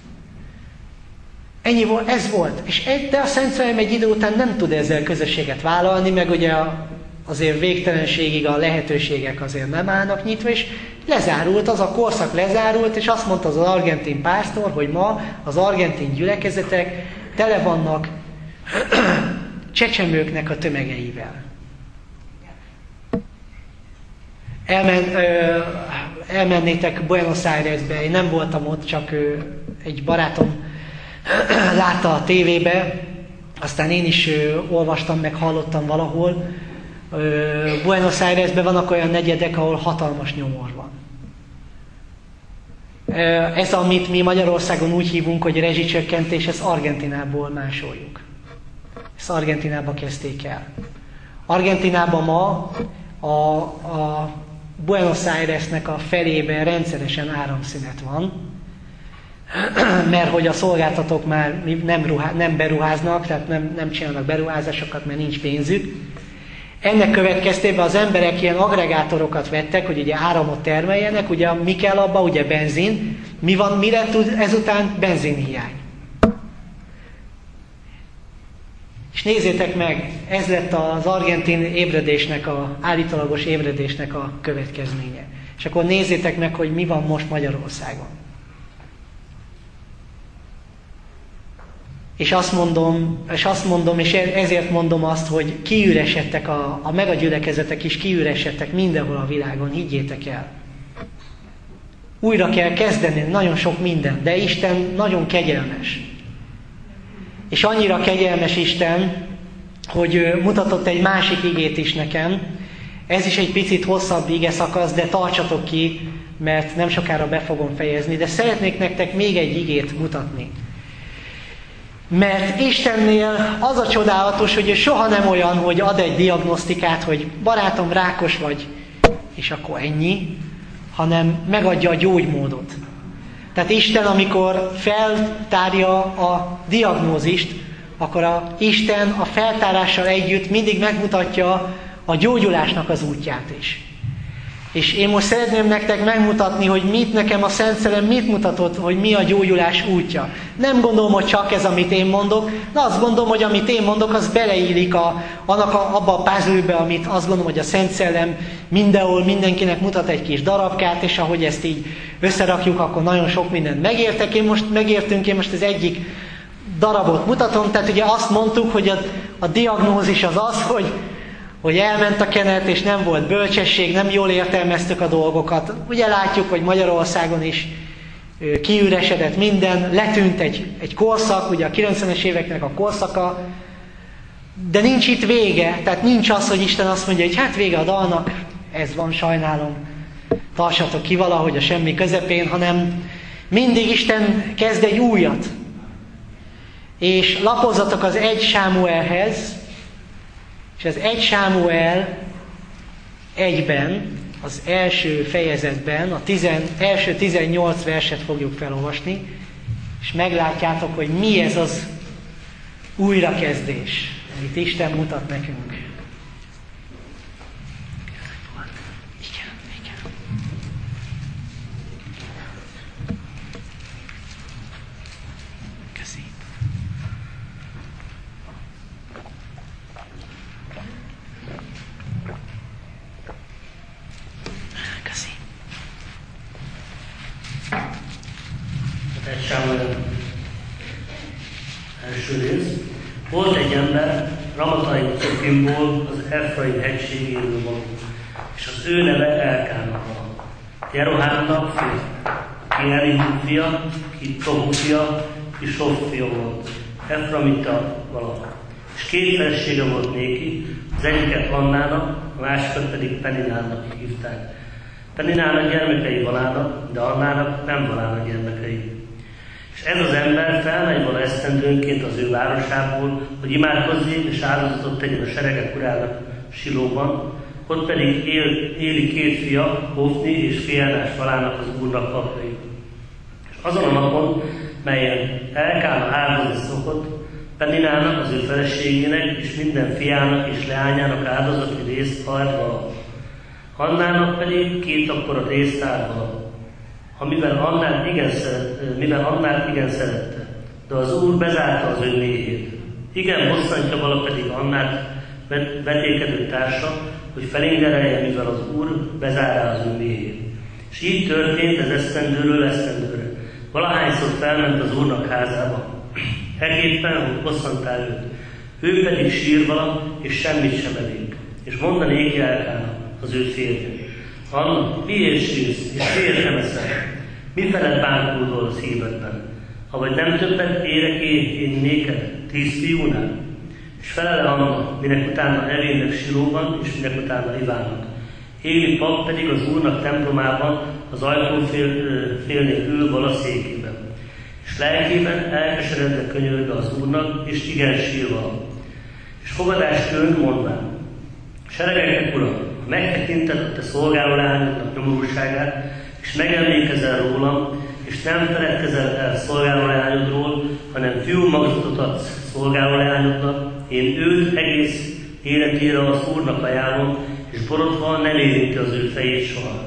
Ennyi volt, ez volt. És egy, de a Szent Szellem egy idő után nem tud ezzel közösséget vállalni, meg ugye azért végtelenségig a lehetőségek azért nem állnak nyitva, és lezárult, az a korszak lezárult, és azt mondta az argentin pásztor, hogy ma az argentin gyülekezetek tele vannak csecsemőknek a tömegeivel. Elmen, ö, elmennétek Buenos Airesbe, én nem voltam ott, csak ö, egy barátom látta a tévébe, aztán én is ö, olvastam, meg hallottam valahol. Ö, Buenos Airesben vannak olyan negyedek, ahol hatalmas nyomor van. Ö, ez, amit mi Magyarországon úgy hívunk, hogy rezsicsökkentés, ezt Argentinából másoljuk. Ezt Argentinába kezdték el. Argentinában ma a, a Buenos Airesnek a felében rendszeresen áramszünet van, mert hogy a szolgáltatók már nem, ruhá, nem beruháznak, tehát nem, nem csinálnak beruházásokat, mert nincs pénzük. Ennek következtében az emberek ilyen agregátorokat vettek, hogy ugye áramot termeljenek, ugye mi kell abba, ugye benzin. Mi van, mire tud ezután? Benzinhiány. És nézzétek meg, ez lett az argentin ébredésnek, a állítólagos ébredésnek a következménye. És akkor nézzétek meg, hogy mi van most Magyarországon. És azt mondom, és, azt mondom, és ezért mondom azt, hogy kiüresedtek, a, a megagyülekezetek is kiüresedtek mindenhol a világon, higgyétek el. Újra kell kezdeni nagyon sok minden, de Isten nagyon kegyelmes. És annyira kegyelmes Isten, hogy mutatott egy másik igét is nekem. Ez is egy picit hosszabb ige szakasz, de tartsatok ki, mert nem sokára be fogom fejezni. De szeretnék nektek még egy igét mutatni. Mert Istennél az a csodálatos, hogy ő soha nem olyan, hogy ad egy diagnosztikát, hogy barátom, rákos vagy, és akkor ennyi, hanem megadja a gyógymódot. Tehát Isten, amikor feltárja a diagnózist, akkor a Isten a feltárással együtt mindig megmutatja a gyógyulásnak az útját is. És én most szeretném nektek megmutatni, hogy mit nekem a Szent Szellem mit mutatott, hogy mi a gyógyulás útja. Nem gondolom, hogy csak ez, amit én mondok, de azt gondolom, hogy amit én mondok, az beleillik a, annak a, abba a puzzle-be, amit azt gondolom, hogy a Szent Szellem mindenhol mindenkinek mutat egy kis darabkát, és ahogy ezt így összerakjuk, akkor nagyon sok mindent megértek. Én most megértünk, én most az egyik darabot mutatom, tehát ugye azt mondtuk, hogy a, a diagnózis az az, hogy, hogy elment a kenet, és nem volt bölcsesség, nem jól értelmeztük a dolgokat. Ugye látjuk, hogy Magyarországon is kiüresedett minden, letűnt egy, egy korszak, ugye a kilencvenes éveknek a korszaka, de nincs itt vége, tehát nincs az, hogy Isten azt mondja, hogy hát vége a dalnak, ez van, sajnálom, tartsatok ki valahogy a semmi közepén, hanem mindig Isten kezd egy újat. És lapozzatok az egy Sámuelhez, és az egy Sámuel egyben, az első fejezetben, a tizen, első tizennyolc verset fogjuk felolvasni, és meglátjátok, hogy mi ez az újrakezdés, amit Isten mutat nekünk. Igen, igen. Köszi. Köszi. egy Sámuel első rész. Volt egy ember, Ramatai Cofimból, az Efraim hegységéről való, és az ő neve Elkána. Jerohámnak fia, ki Elihu fia, ki Tohu fia, ki Sof fia volt, Efraimita vala. És két felesége volt néki, az egyiket Annának, a másikat pedig Peninának hívták. Peninának gyermekei valának, de Annának nem valának gyermekei. És ez az ember felmegy vala esztendőnként az ő városából, hogy imádkozzék és áldozatot tegyen a seregek urának Silóban, ott pedig él, éli két fia, Hofni és Fiánás valának az úrnak papjai. És azon a napon, melyen Elkána áldozni szokott, Peninának, az ő feleségének és minden fiának és leányának áldozati részt hajt vala. Annának pedig két akkora részt áll vala. Amivel Annát igen, szeret, mivel Annát igen szerette, de az Úr bezárta az ő méhét. Igen, bosszantja vala pedig Annát vetékedő társa, hogy felingerelje, mivel az Úr bezárja az ő méhét. És így történt ez esztendőről esztendőre. Valahányszor felment az Úrnak házába. Ekképpen, hogy bosszantál őt. Ő pedig sír vala, és semmit sem elég. És mondanék Elkána, az ő férje: Anna, miért sírsz, és miért nem eszel? Mi felett bánkódol a szívedben? Avagy nem többet érek én néked, tíz fiúnál? És felele Anna, minek utána evének Silóban, és minek utána Ivának. Éli pap pedig az Úrnak templomában, az ajtófélnél ül vala székében. És lelkében elkeseredve könyörög az Úrnak, és igen sírva. És fogadást költ mondván: Seregeknek Uram, megtekinted a te szolgáló lányodnak nyomorúságát, és megemlékezel rólam, és nem feledkezel el szolgáló lányodról, hanem fiú magazatot adsz szolgáló lányodnak, én őt egész életére az Úrnak ajánlom, és borotva nem érinti az ő fejét soha.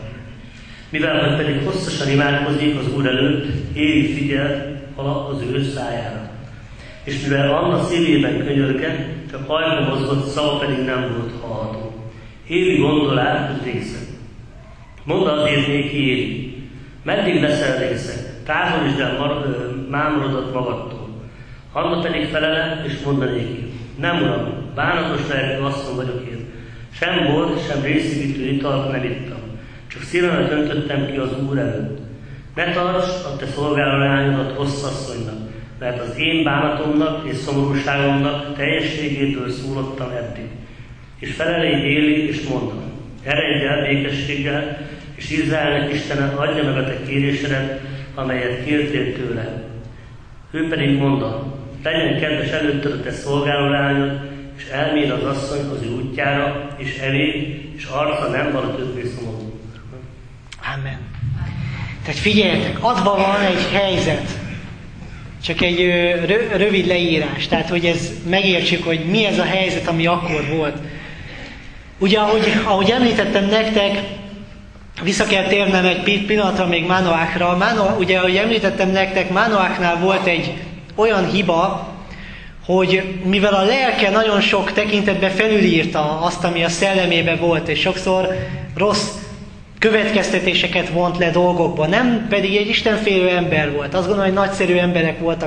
Mivel hogy pedig hosszasan imádkozik az Úr előtt, Éli figyel az ő szájára. És mivel Anna szívében könyörge, csak ajka mozgott, szava pedig nem volt hallható. Éli gondolát, hogy részeg. Mondd azért néki Éli, meddig leszel részeg, távolítsd el mámorodat magadtól. Anna pedig felele, és mondanéki: Nem, Uram, bánatos lelkű asszony vagyok én. Sem bort, sem részigítő italt nem ittam, csak szívemet öntöttem ki az Úr előtt. Ne tarts a te szolgáló lányodat rossz asszonynak, mert az én bánatomnak és szomorúságomnak teljességéből szólottam eddig. És felelé Éli, és mondta: Eredj el békességgel, és Izraelnek Istene adja meg a te kérésedet, amelyet kértél tőle. Ő pedig mondta: Legyen kedves előtted a te szolgáló lányod, és elmér az asszony az ő útjára, és elég, és arca nem vala többé szomorú. Amen. Tehát figyeljetek, adva van egy helyzet, csak egy rö- rövid leírás, tehát hogy ez megértsük, hogy mi ez a helyzet, ami akkor volt. Ugye, ahogy, ahogy említettem nektek, vissza kell térnem egy pillanatra még Mánoákra. Mánoá, ugye, ahogy említettem nektek, Mánoáknál volt egy olyan hiba, hogy mivel a lelke nagyon sok tekintetben felülírta azt, ami a szellemében volt, és sokszor rossz következtetéseket vont le dolgokba, nem pedig egy istenfélő ember volt. Azt gondolom, hogy nagyszerű emberek voltak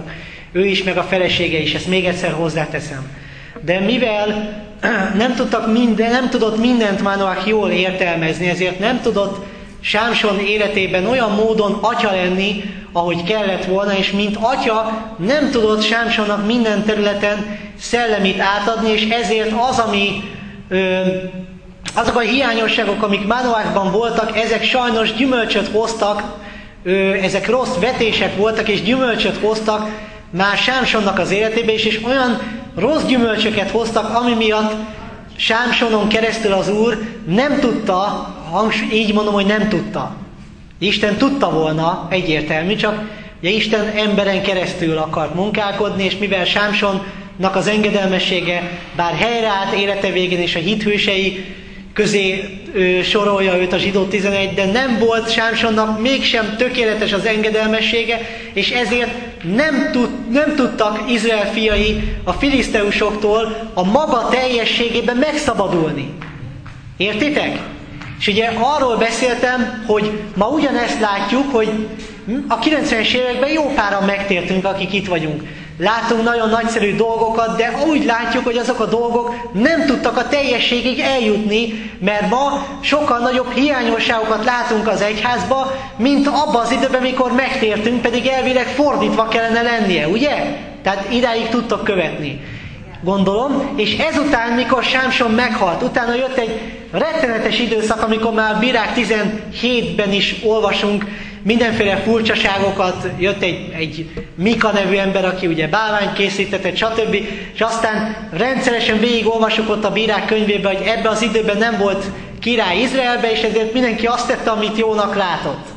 Ő is, meg a felesége is, ezt még egyszer hozzáteszem. De mivel nem, tudtak minden, nem tudott mindent Manoach jól értelmezni, ezért nem tudott Sámson életében olyan módon atya lenni, ahogy kellett volna, és mint atya nem tudott Sámsonnak minden területen szellemit átadni, és ezért az, ami, ö, azok a hiányosságok, amik Manoachban voltak, ezek sajnos gyümölcsöt hoztak, ö, ezek rossz vetések voltak, és gyümölcsöt hoztak már Sámsonnak az életébe is, és olyan rossz gyümölcsöket hoztak, ami miatt Sámsonon keresztül az Úr nem tudta, így mondom, hogy nem tudta. Isten tudta volna, egyértelmű, csak ugye Isten emberen keresztül akart munkálkodni, és mivel Sámsonnak az engedelmessége bár helyreállt élete végén, és a hithősei közé ö, sorolja őt a Zsidó tizenegy, de nem volt Sámsonnak mégsem tökéletes az engedelmessége, és ezért nem, tud, nem tudtak Izrael fiai a filiszteusoktól a maga teljességében megszabadulni. Értitek? És ugye arról beszéltem, hogy ma ugyanezt látjuk, hogy a kilencvenes években jó páran megtértünk, akik itt vagyunk. Látunk nagyon nagyszerű dolgokat, de úgy látjuk, hogy azok a dolgok nem tudtak a teljességig eljutni, mert ma sokkal nagyobb hiányosságokat látunk az egyházba, mint abban az időben, mikor megtértünk, pedig elvileg fordítva kellene lennie, ugye? Tehát idáig tudtak követni. Gondolom, és ezután, mikor Sámson meghalt, utána jött egy rettenetes időszak, amikor már a Bírák tizenhétben is olvasunk mindenféle furcsaságokat, jött egy, egy Mika nevű ember, aki ugye bálványt készítetett, stb. És aztán rendszeresen végigolvasok ott a Bírák könyvében, hogy ebben az időben nem volt király Izraelbe, és ezért mindenki azt tette, amit jónak látott.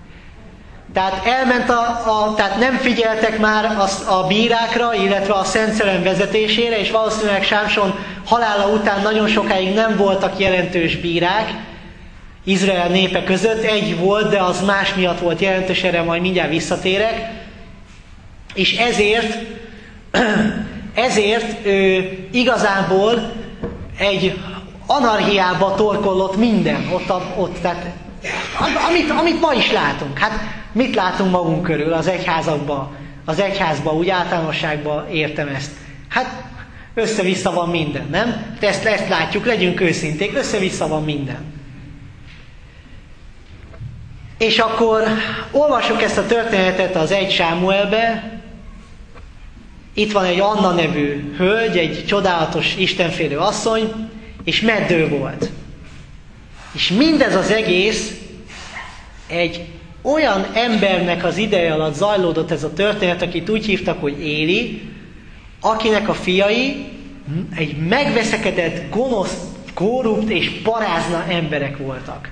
Tehát elment a, a tehát nem figyeltek már a, a bírákra, illetve a Szent Szellem vezetésére, és valószínűleg Sámson halála után nagyon sokáig nem voltak jelentős bírák Izrael népe között. Egy volt, de az más miatt volt jelentős, erre majd mindjárt visszatérek. És ezért, ezért ő, igazából egy anarchiába torkollott minden. Ott, a, ott tehát, amit, amit ma is látunk. Hát mit látunk magunk körül az egyházakban, az egyházban, úgy általánosságban értem ezt. Hát össze-vissza van minden, nem? De ezt, ezt látjuk, legyünk őszinték, össze-vissza van minden. És akkor olvassuk ezt a történetet az egy Sámuelbe. Itt van egy Anna nevű hölgy, egy csodálatos, istenfélő asszony, és meddő volt. És mindez az egész egy olyan embernek az ideje alatt zajlódott ez a történet, akit úgy hívtak, hogy Éli, akinek a fiai egy megveszekedett, gonosz, korrupt és parázna emberek voltak.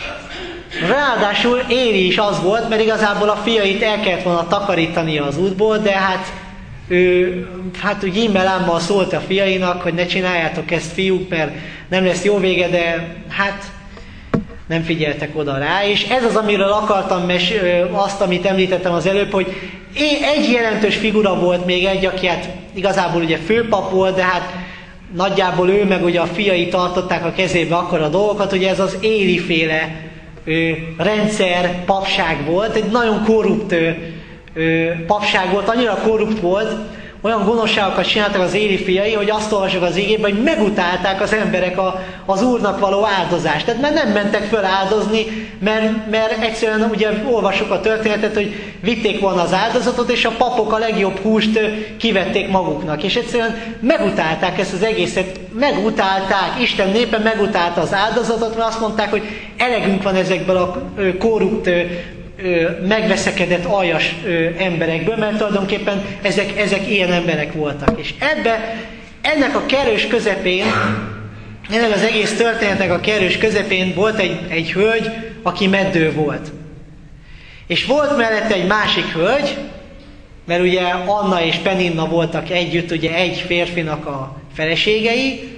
Ráadásul Éli is az volt, mert igazából a fiait el kellett volna takarítania az útból, de hát ő hát úgy immelámmal szólt a fiainak, hogy ne csináljátok ezt, fiúk, mert nem lesz jó vége, de hát nem figyeltek oda rá, és ez az, amiről akartam mes- azt, amit említettem az előbb, hogy egy jelentős figura volt még egy, aki hát igazából ugye főpap volt, de hát nagyjából ő meg ugye a fiai tartották a kezébe akkor a dolgokat, ugye ez az Éli-féle rendszer, papság volt, egy nagyon korrupt ö, ö, papság volt, annyira korrupt volt, olyan gonoszságokat csináltak az Éli fiai, hogy azt olvasok az igében, hogy megutálták az emberek a, az Úrnak való áldozást. Tehát már nem mentek föl áldozni, mert, mert egyszerűen ugye olvasok a történetet, hogy vitték volna az áldozatot, és a papok a legjobb húst kivették maguknak. És egyszerűen megutálták ezt az egészet, megutálták, Isten népe megutálta az áldozatot, mert azt mondták, hogy elegünk van ezekből a korrupt, megveszekedett aljas emberekből, mert tulajdonképpen ezek, ezek ilyen emberek voltak. És ebbe, ennek a kerős közepén, ennek az egész történetnek a kerős közepén volt egy, egy hölgy, aki meddő volt. És volt mellette egy másik hölgy, mert ugye Anna és Peninna voltak együtt, ugye egy férfinak a feleségei,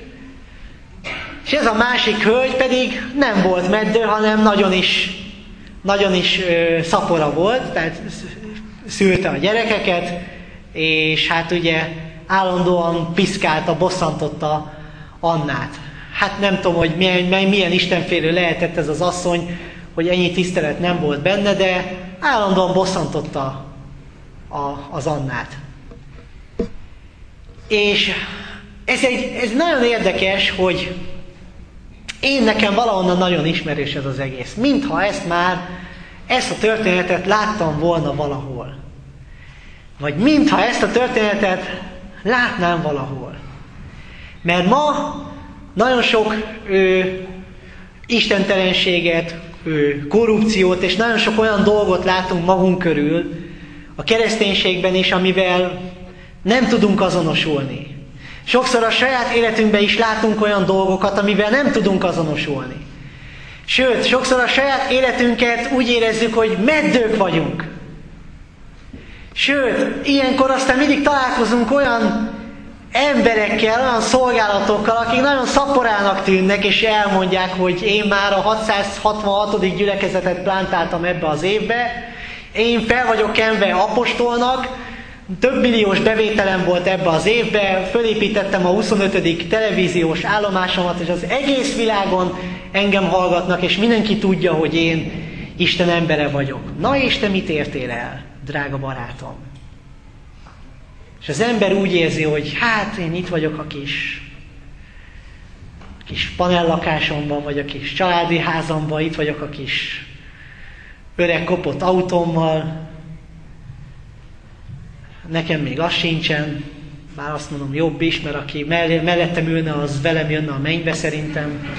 és ez a másik hölgy pedig nem volt meddő, hanem nagyon is nagyon is ö, szapora volt, tehát szülte a gyerekeket, és hát ugye állandóan piszkálta, bosszantotta Annát. Hát nem tudom, hogy milyen, milyen istenfélő lehetett ez az asszony, hogy ennyi tisztelet nem volt benne, de állandóan bosszantotta a, az Annát. És ez, egy, ez nagyon érdekes, hogy én nekem valahonnan nagyon ismerős ez az egész. Mintha ezt már, ezt a történetet láttam volna valahol. Vagy mintha ezt a történetet látnám valahol. Mert ma nagyon sok ö, istentelenséget, ö, korrupciót, és nagyon sok olyan dolgot látunk magunk körül, a kereszténységben is, amivel nem tudunk azonosulni. Sokszor a saját életünkben is látunk olyan dolgokat, amivel nem tudunk azonosulni. Sőt, sokszor a saját életünket úgy érezzük, hogy meddők vagyunk. Sőt, ilyenkor aztán mindig találkozunk olyan emberekkel, olyan szolgálatokkal, akik nagyon szaporának tűnnek, és elmondják, hogy én már a hatszázhatvanhatodik gyülekezetet plántáltam ebbe az évbe, én fel vagyok kenve apostolnak, több milliós bevételem volt ebbe az évbe, fölépítettem a huszonötödik televíziós állomásomat, és az egész világon engem hallgatnak, és mindenki tudja, hogy én Isten embere vagyok. Na és te mit értél el, drága barátom? És az ember úgy érzi, hogy hát én itt vagyok a kis, kis panellakásomban, vagy a kis családi házamban, itt vagyok a kis öreg kopott autómmal, nekem még az sincsen, bár azt mondom jobb is, mert aki mellettem ülne, az velem jönne a mennybe szerintem.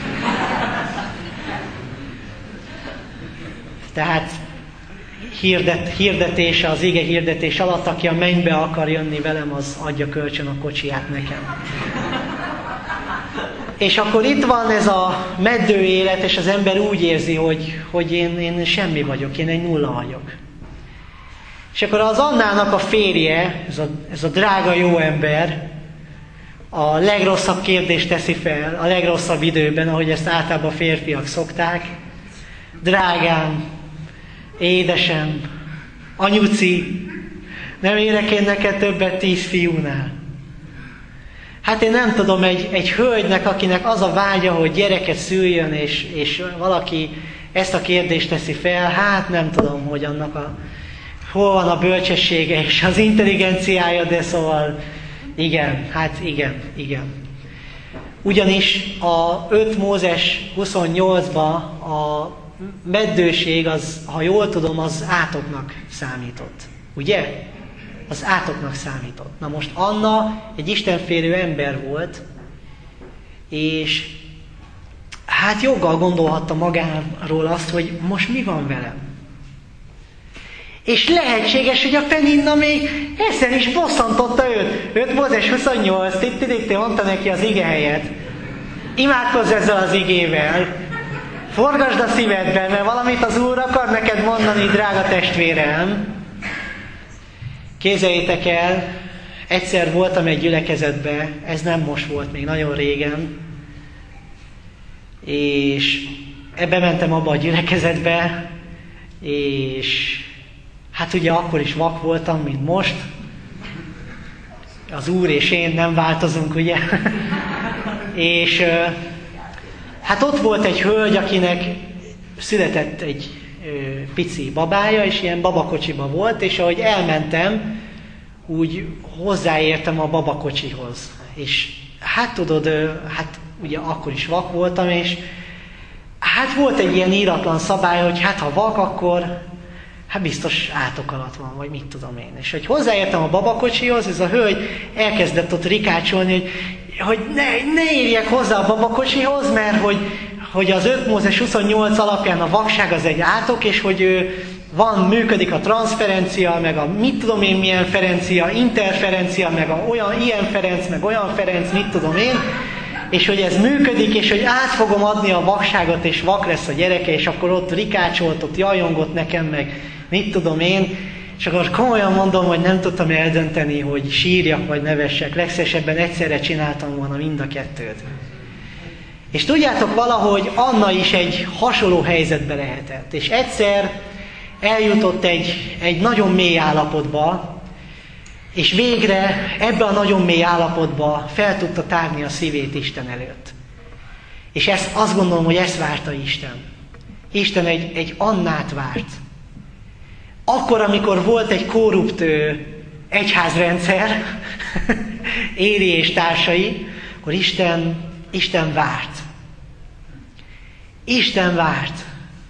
Tehát hirdet, hirdetése, az ige hirdetés alatt, aki a mennybe akar jönni velem, az adja kölcsön a kocsiját nekem. És akkor itt van ez a meddő élet, és az ember úgy érzi, hogy, hogy én, én semmi vagyok, én egy nulla vagyok. És akkor az Annának a férje, ez a, ez a drága jó ember, a legrosszabb kérdést teszi fel, a legrosszabb időben, ahogy ezt általában férfiak szokták. Drágám, édesem, anyuci, nem érek én neked többet tíz fiúnál. Hát én nem tudom, egy, egy hölgynek, akinek az a vágya, hogy gyereket szüljön, és, és valaki ezt a kérdést teszi fel, hát nem tudom, hogy annak a hol van a bölcsessége és az intelligenciája, de szóval igen, hát igen, igen. Ugyanis a öt Mózes huszonnyolcban a meddőség, az, ha jól tudom, az átoknak számított. Ugye? Az átoknak számított. Na most Anna egy istenfélő ember volt, és hát joggal gondolhatta magáról azt, hogy most mi van velem. És lehetséges, hogy a Peninna még ezzel is bosszantotta őt. öt Mózes huszonnyolc, itt mondta neki az ige helyet. Imádkozz ezzel az igével. Forgasd a szívedben, mert valamit az Úr akar neked mondani, drága testvérem. Képzeljétek el, egyszer voltam egy gyülekezetben, ez nem most volt, még nagyon régen, és ebbe mentem abba a gyülekezetbe, és hát ugye akkor is vak voltam, mint most. Az Úr és én nem változunk, ugye? És hát ott volt egy hölgy, akinek született egy pici babája, és ilyen babakocsiba volt, és ahogy elmentem, úgy hozzáértem a babakocsihoz. És hát tudod, hát ugye akkor is vak voltam, és hát volt egy ilyen íratlan szabály, hogy hát ha vak, akkor hát biztos átok alatt van, vagy mit tudom én. És hogy hozzáértem a babakocsihoz, ez a hölgy elkezdett ott rikácsolni, hogy, hogy ne, ne érjek hozzá a babakocsihoz, mert hogy, hogy az öt Mózes huszonnyolc alapján a vakság az egy átok, és hogy ő, van, működik a transzferencia, meg a mit tudom én milyen ferencia, interferencia, meg a olyan, ilyen Ferenc, meg olyan Ferenc, mit tudom én, és hogy ez működik, és hogy át fogom adni a vakságot, és vak lesz a gyereke, és akkor ott rikácsolt, ott jajongott nekem, meg mit tudom én, és akkor komolyan mondom, hogy nem tudtam eldönteni, hogy sírjak vagy nevessek, legszívesebben egyszerre csináltam volna mind a kettőt. És tudjátok, valahogy Anna is egy hasonló helyzetbe lehetett, és egyszer eljutott egy, egy nagyon mély állapotba, és végre ebbe a nagyon mély állapotba fel tudta tárni a szívét Isten előtt. És ezt, azt gondolom, hogy ezt várta Isten. Isten egy, egy Annát várt. Akkor, amikor volt egy korrupt egyházrendszer, Éli és társai, akkor Isten, Isten várt. Isten várt.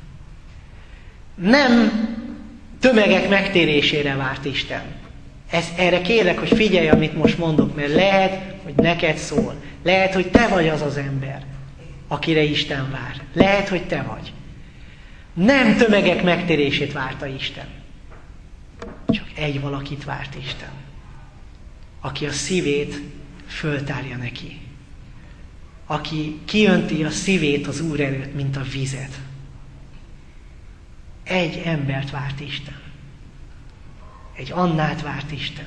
Nem tömegek megtérésére várt Isten. Ez, erre kérlek, hogy figyelj, amit most mondok, mert lehet, hogy neked szól. Lehet, hogy te vagy az az ember, akire Isten vár. Lehet, hogy te vagy. Nem tömegek megtérését várta Isten. Csak egy valakit várt Isten, aki a szívét föltárja neki. Aki kiönti a szívét az Úr előtt, mint a vizet. Egy embert várt Isten. Egy Annát várt Isten.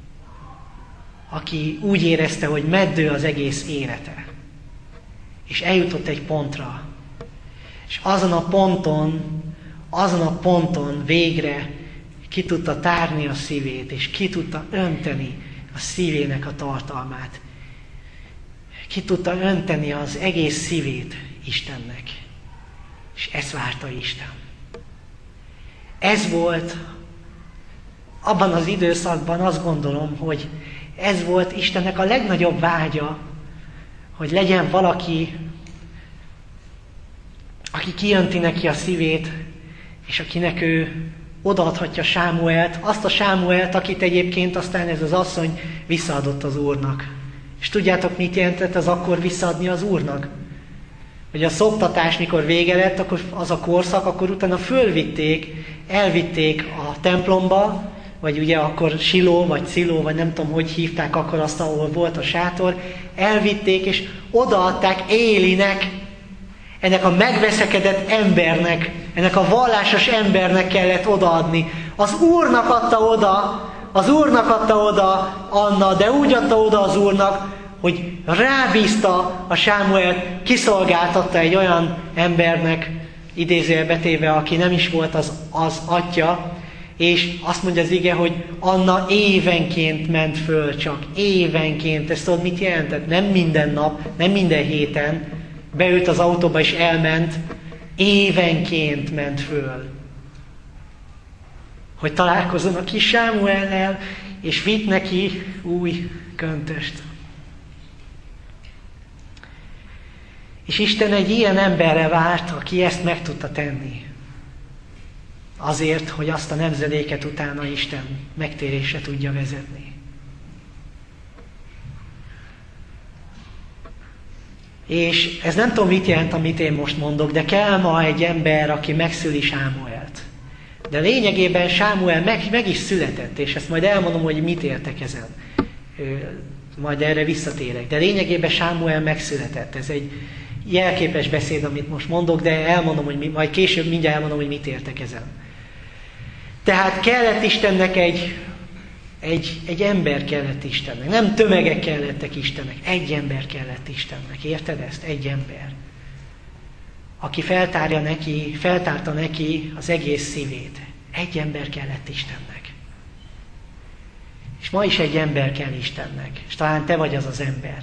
Aki úgy érezte, hogy meddő az egész élete. És eljutott egy pontra. És azon a ponton, azon a ponton végre ki tudta tárni a szívét, és ki tudta önteni a szívének a tartalmát. Ki tudta önteni az egész szívét Istennek. És ezt várta Isten. Ez volt abban az időszakban, azt gondolom, hogy ez volt Istennek a legnagyobb vágya, hogy legyen valaki, aki kijönti neki a szívét, és akinek ő odaadhatja Sámuelt, azt a Sámuelt, akit egyébként aztán ez az asszony visszaadott az Úrnak. És tudjátok, mit jelentett az akkor visszaadni az Úrnak? Hogy a szoptatás, mikor vége lett, akkor az a korszak, akkor utána fölvitték, elvitték a templomba, vagy ugye akkor Siló, vagy Sziló, vagy nem tudom, hogy hívták akkor azt, ahol volt a sátor, elvitték, és odaadták Élinek, ennek a megveszekedett embernek, ennek a vallásos embernek kellett odaadni. Az Úrnak adta oda, az Úrnak adta oda Anna, de úgy adta oda az Úrnak, hogy rábízta a Sámuelt, kiszolgáltatta egy olyan embernek, idézőjelbe téve, aki nem is volt az, az atya, és azt mondja az ige, hogy Anna évenként ment föl, csak évenként. Ezt tudod, mit jelentett? Nem minden nap, nem minden héten, beült az autóba és elment, évenként ment föl. Hogy találkozzon a kis Sámuellel, és vitt neki új köntöst. És Isten egy ilyen emberre várt, aki ezt meg tudta tenni. Azért, hogy azt a nemzedéket utána Isten megtérésre tudja vezetni. És ez nem tudom, mit jelent, amit én most mondok, de kell ma egy ember, aki megszüli Sámuelt. De lényegében Sámuel meg, meg is született, és ezt majd elmondom, hogy mit értek ezen. Majd erre visszatérek. De lényegében Sámuel megszületett. Ez egy jelképes beszéd, amit most mondok, de elmondom, hogy mi, majd később mindjárt elmondom, hogy mit értek ezen. Tehát kellett Istennek egy, egy, egy ember kellett Istennek. Nem tömegek kellettek Istennek. Egy ember kellett Istennek. Érted ezt? Egy ember. Aki feltárja neki, feltárta neki az egész szívét. Egy ember kellett Istennek. És ma is egy ember kell Istennek. És talán te vagy az az ember.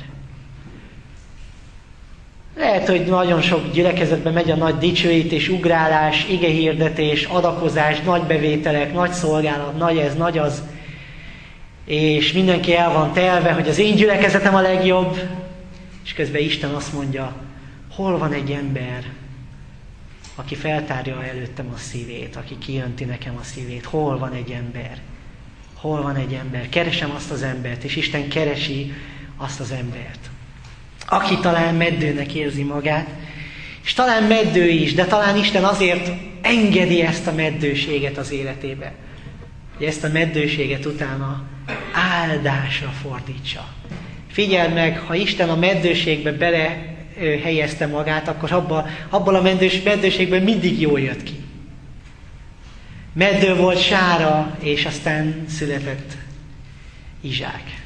Lehet, hogy nagyon sok gyülekezetben megy a nagy dicsőítés, ugrálás, igehirdetés, adakozás, nagy bevételek, nagy szolgálat, nagy ez, nagy az. És mindenki el van telve, hogy az én gyülekezetem a legjobb. És közben Isten azt mondja, hol van egy ember, aki feltárja előttem a szívét, aki kijönti nekem a szívét. Hol van egy ember? Hol van egy ember? Keresem azt az embert, és Isten keresi azt az embert. Aki talán meddőnek érzi magát, és talán meddő is, de talán Isten azért engedi ezt a meddőséget az életébe, hogy ezt a meddőséget utána áldásra fordítsa. Figyeld meg, ha Isten a meddőségbe bele helyezte magát, akkor abba, abból a meddős, meddőségből mindig jól jött ki. Meddő volt Sára, és aztán született Izsák.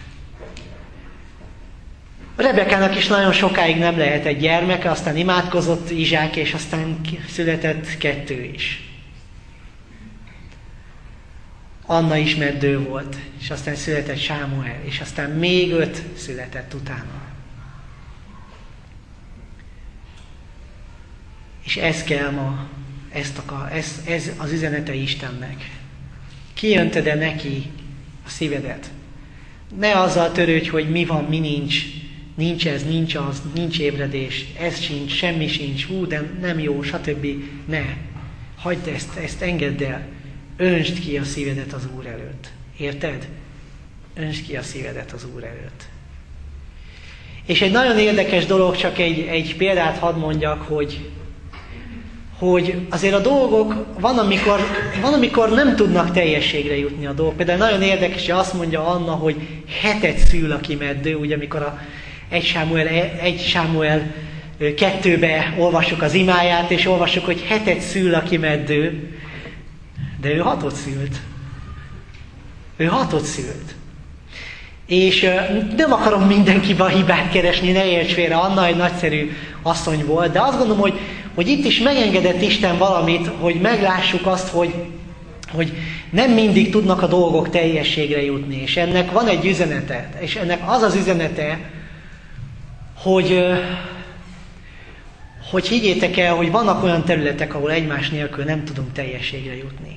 Rebekának is nagyon sokáig nem lehetett gyermeke, aztán imádkozott Izsák, és aztán született kettő is. Anna is meddő volt, és aztán született Sámuel, és aztán még öt született utána. És ez kell ma, ezt akar, ez, ez az üzenete Istennek. Kijönted-e neki a szívedet? Ne azzal törődj, hogy mi van, mi nincs. Nincs ez, nincs az, nincs ébredés, ez sincs, semmi sincs, hú, de nem jó, stb. Ne. Hagyd ezt, ezt engedd el. Öntsd ki a szívedet az Úr előtt. Érted? Öntsd ki a szívedet az Úr előtt. És egy nagyon érdekes dolog, csak egy, egy példát hadd mondjak, hogy, hogy azért a dolgok, van amikor, van, amikor nem tudnak teljességre jutni a dolgok. Például nagyon érdekes, hogy azt mondja Anna, hogy hetet szül, aki meddő, ugye amikor a egy Sámuel, egy Sámuel kettőbe olvassuk az imáját, és olvassuk, hogy hetet szül, aki meddő, de ő hatot szült. Ő hatot szült. És nem akarom mindenkiben a hibát keresni, ne érts félre, Anna egy nagyszerű asszony volt, de azt gondolom, hogy, hogy itt is megengedett Isten valamit, hogy meglássuk azt, hogy, hogy nem mindig tudnak a dolgok teljességre jutni, és ennek van egy üzenete, és ennek az az üzenete, hogy, hogy higgyétek el, hogy vannak olyan területek, ahol egymás nélkül nem tudunk teljességre jutni.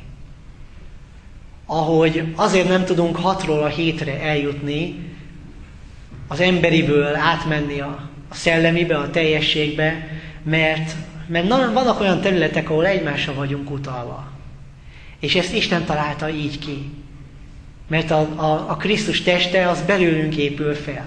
Ahogy azért nem tudunk hatról a hétre eljutni, az emberiből átmenni a, a szellemibe, a teljességbe, mert, mert vannak olyan területek, ahol egymásra vagyunk utalva. És ezt Isten találta így ki. Mert a, a, a Krisztus teste az belőlünk épül fel.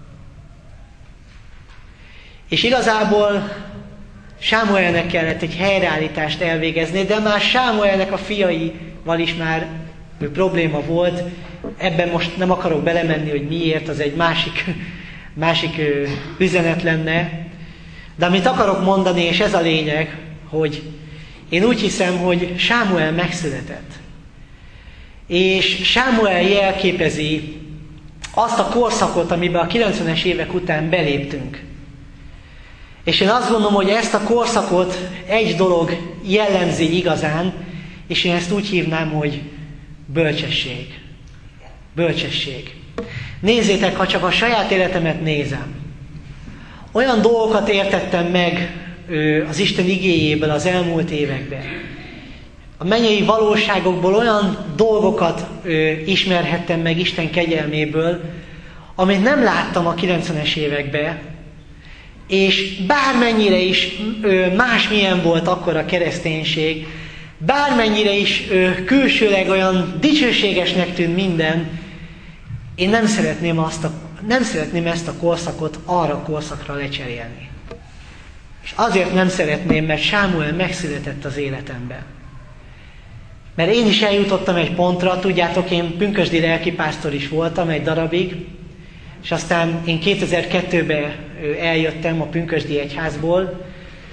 És igazából Sámuelnek kellett egy helyreállítást elvégezni, de már Sámuelnek a fiaival is már probléma volt. Ebben most nem akarok belemenni, hogy miért, az egy másik, másik üzenet lenne. De amit akarok mondani, és ez a lényeg, hogy én úgy hiszem, hogy Sámuel megszületett. És Sámuel jelképezi azt a korszakot, amiben a kilencvenes évek után beléptünk. És én azt gondolom, hogy ezt a korszakot egy dolog jellemzi igazán, és én ezt úgy hívnám, hogy bölcsesség. Bölcsesség. Nézzétek, ha csak a saját életemet nézem. Olyan dolgokat értettem meg az Isten igéjéből az elmúlt években. A mennyei valóságokból olyan dolgokat ismerhettem meg Isten kegyelméből, amit nem láttam a kilencvenes években, és bármennyire is másmilyen volt akkor a kereszténység, bármennyire is külsőleg olyan dicsőségesnek tűnt minden, én nem szeretném, azt a, nem szeretném ezt a korszakot arra a korszakra lecserélni. És azért nem szeretném, mert Sámuel megszületett az életemben. Mert én is eljutottam egy pontra, tudjátok, én pünkösdi lelkipásztor is voltam egy darabig, és aztán én kétezer-kettőben eljöttem a pünkösdi egyházból,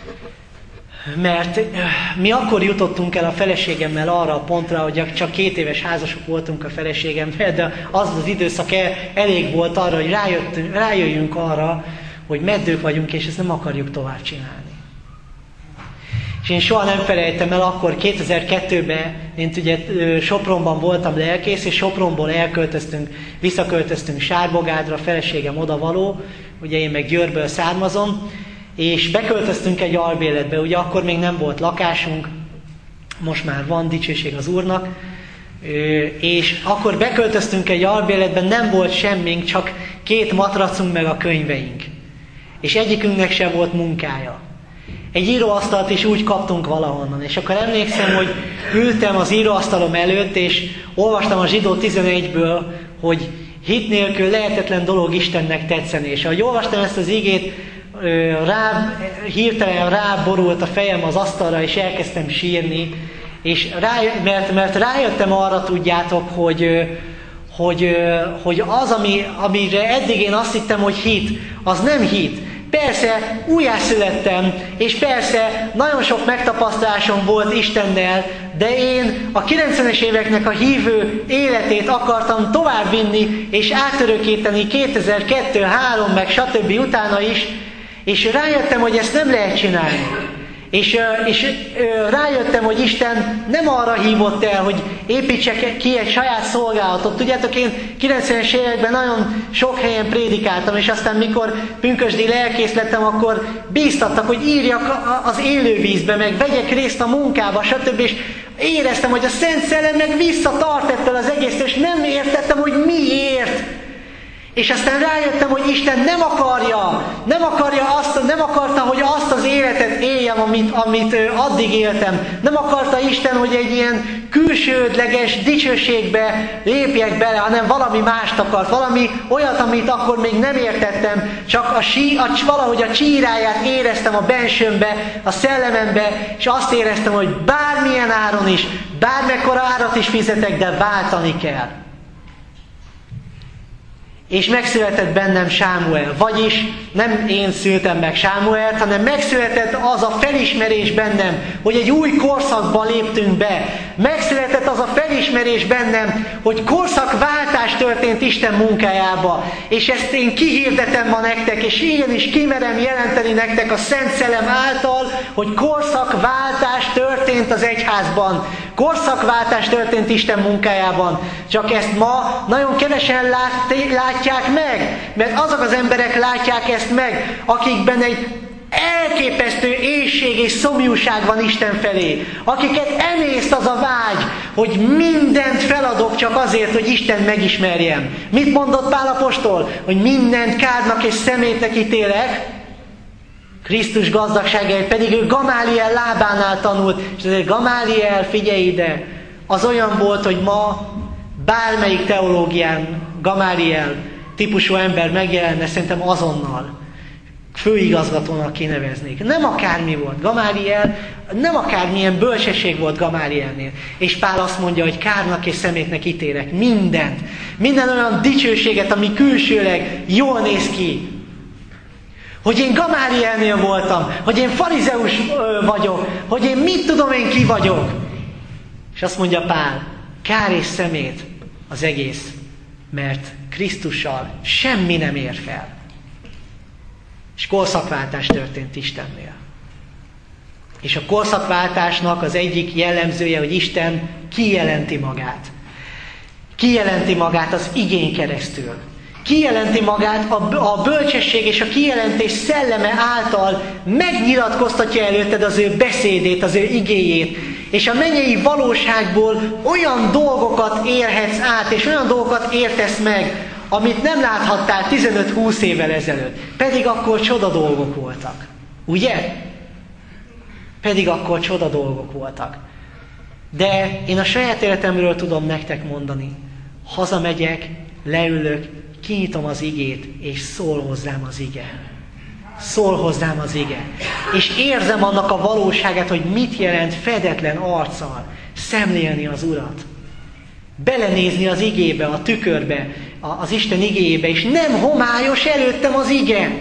mert mi akkor jutottunk el a feleségemmel arra a pontra, hogy csak két éves házasok voltunk a feleségemmel, de az az időszak elég volt arra, hogy rájöjjünk arra, hogy meddők vagyunk, és ezt nem akarjuk tovább csinálni. És én soha nem felejtem el, akkor kétezer-kettőben én ugye Sopronban voltam lelkész, és Sopronból elköltöztünk, visszaköltöztünk Sárbogádra, feleségem odavaló, ugye én meg Győrből származom, és beköltöztünk egy albéletbe, ugye akkor még nem volt lakásunk, most már van, dicsőség az Úrnak, és akkor beköltöztünk egy albéletben, nem volt semmink, csak két matracunk meg a könyveink. És egyikünknek sem volt munkája. Egy íróasztalt is úgy kaptunk valahonnan, és akkor emlékszem, hogy ültem az íróasztalom előtt, és olvastam a Zsidó tizenegyből, hogy hit nélkül lehetetlen dolog Istennek tetszeni. És ahogy olvastam ezt az igét, rá, hirtelen ráborult a fejem az asztalra, és elkezdtem sírni, és rá, mert, mert rájöttem arra, tudjátok, hogy, hogy, hogy az, ami, amire eddig én azt hittem, hogy hit, az nem hit. Persze újjászülettem, és persze nagyon sok megtapasztalásom volt Istennel, de én a kilencvenes éveknek a hívő életét akartam továbbvinni, és átörökíteni kétezer-kettő, három, meg stb. Utána is, és rájöttem, hogy ezt nem lehet csinálni. És, és rájöttem, hogy Isten nem arra hívott el, hogy építsek ki egy saját szolgálatot. Tudjátok, én kilencvenes években nagyon sok helyen prédikáltam, és aztán mikor pünkösdi lelkész lettem, akkor bíztattak, hogy írjak az élővízbe, meg vegyek részt a munkába, stb. És éreztem, hogy a Szent Szellem meg visszatart ettől az egész, és nem értettem, hogy miért. És aztán rájöttem, hogy Isten nem akarja, nem akarja azt, nem akarta, hogy azt az életet éljem, amit, amit addig éltem. Nem akarta Isten, hogy egy ilyen külsődleges dicsőségbe lépjek bele, hanem valami mást akart, valami olyat, amit akkor még nem értettem, csak a sí, a, valahogy a csíráját éreztem a bensőmbe, a szellemembe, és azt éreztem, hogy bármilyen áron is, bármekkora árat is fizetek, de váltani kell. És megszületett bennem Sámuel. Vagyis nem én szültem meg Sámuelt, hanem megszületett az a felismerés bennem, hogy egy új korszakba léptünk be. Megszületett az a felismerés bennem, hogy korszakváltás történt Isten munkájába. És ezt én kihirdetem ma nektek, és igenis kimerem jelenteni nektek a Szent Szellem által, hogy korszakváltás történt az egyházban. Korszakváltás történt Isten munkájában. Csak ezt ma nagyon kevesen lát, látják meg, mert azok az emberek látják ezt meg, akikben egy elképesztő éhség és szomjúság van Isten felé. Akiket emészt az a vágy, hogy mindent feladok csak azért, hogy Isten megismerjem. Mit mondott Pál apostol? Hogy mindent kárnak és szemétnek ítélek, Krisztus gazdagságáért, pedig ő Gamáliel lábánál tanult. És azért Gamáliel, figyelj ide, az olyan volt, hogy ma bármelyik teológián Gamáliel típusú ember megjelenne, szerintem azonnal főigazgatónak kineveznék. Nem akármi volt Gamáliel, nem akármilyen bölcsesség volt Gamálielnél. És Pál azt mondja, hogy kárnak és szemétnek ítélek mindent. Minden olyan dicsőséget, ami külsőleg jól néz ki. Hogy én Gamálielnél voltam, hogy én farizeus vagyok, hogy én mit tudom én ki vagyok. És azt mondja Pál, kár és szemét az egész, mert Krisztussal semmi nem ér fel. És korszakváltás történt Istennél. És a korszakváltásnak az egyik jellemzője, hogy Isten kijelenti magát. Kijelenti magát az igén keresztül. Kijelenti magát a, a bölcsesség és a kijelentés szelleme által, megnyilatkoztatja előtted az ő beszédét, az ő igéjét, és a mennyei valóságból olyan dolgokat érhetsz át, és olyan dolgokat értesz meg, amit nem láthattál tizenöt-húsz évvel ezelőtt. Pedig akkor csoda dolgok voltak. Ugye? Pedig akkor csoda dolgok voltak. De én a saját életemről tudom nektek mondani. Hazamegyek, leülök, kinyitom az igét, és szól hozzám az ige. Szól hozzám az ige. És érzem annak a valóságát, hogy mit jelent fedetlen arccal szemlélni az Urat. Belenézni az igébe, a tükörbe, az Isten igéjébe, és nem homályos előttem az ige.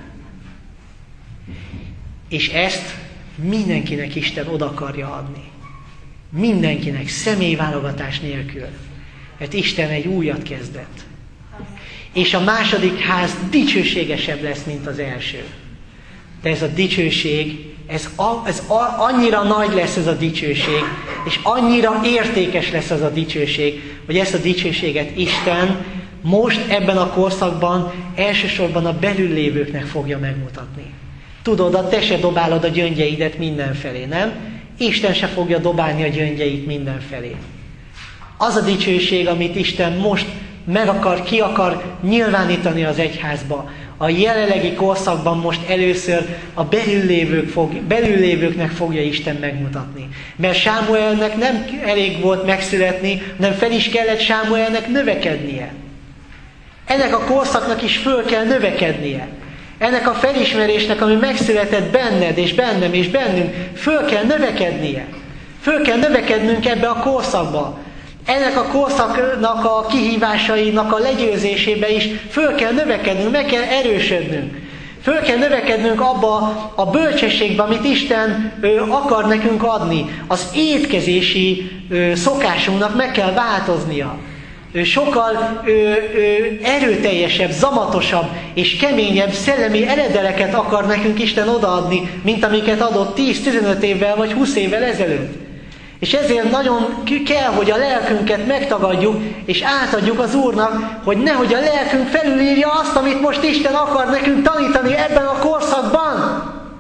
És ezt mindenkinek Isten oda akarja adni. Mindenkinek, személyválogatás nélkül. Mert Isten egy újat kezdett. És a második ház dicsőségesebb lesz, mint az első. De ez a dicsőség, ez, a, ez a, annyira nagy lesz ez a dicsőség, és annyira értékes lesz ez a dicsőség, hogy ezt a dicsőséget Isten most ebben a korszakban elsősorban a belüllévőknek fogja megmutatni. Tudod, te se dobálod a gyöngyeidet mindenfelé, nem? Isten se fogja dobálni a gyöngyeit mindenfelé. Az a dicsőség, amit Isten most meg akar, ki akar nyilvánítani az egyházba. A jelenlegi korszakban most először a belüllévők fog, belüllévőknek fogja Isten megmutatni. Mert Sámuelnek nem elég volt megszületni, hanem fel is kellett Sámuelnek növekednie. Ennek a korszaknak is föl kell növekednie. Ennek a felismerésnek, ami megszületett benned és bennem és bennünk, föl kell növekednie. Föl kell növekednünk ebbe a korszakba. Ennek a korszaknak a kihívásainak a legyőzésébe is föl kell növekednünk, meg kell erősödnünk. Föl kell növekednünk abba a bölcsességbe, amit Isten ö, akar nekünk adni. Az étkezési ö, szokásunknak meg kell változnia. Ö, sokkal ö, ö, erőteljesebb, zamatosabb és keményebb szellemi eredeleket akar nekünk Isten odaadni, mint amiket adott tíz-tizenöt évvel vagy húsz évvel ezelőtt. És ezért nagyon kell, hogy a lelkünket megtagadjuk, és átadjuk az Úrnak, hogy nehogy a lelkünk felülírja azt, amit most Isten akar nekünk tanítani ebben a korszakban.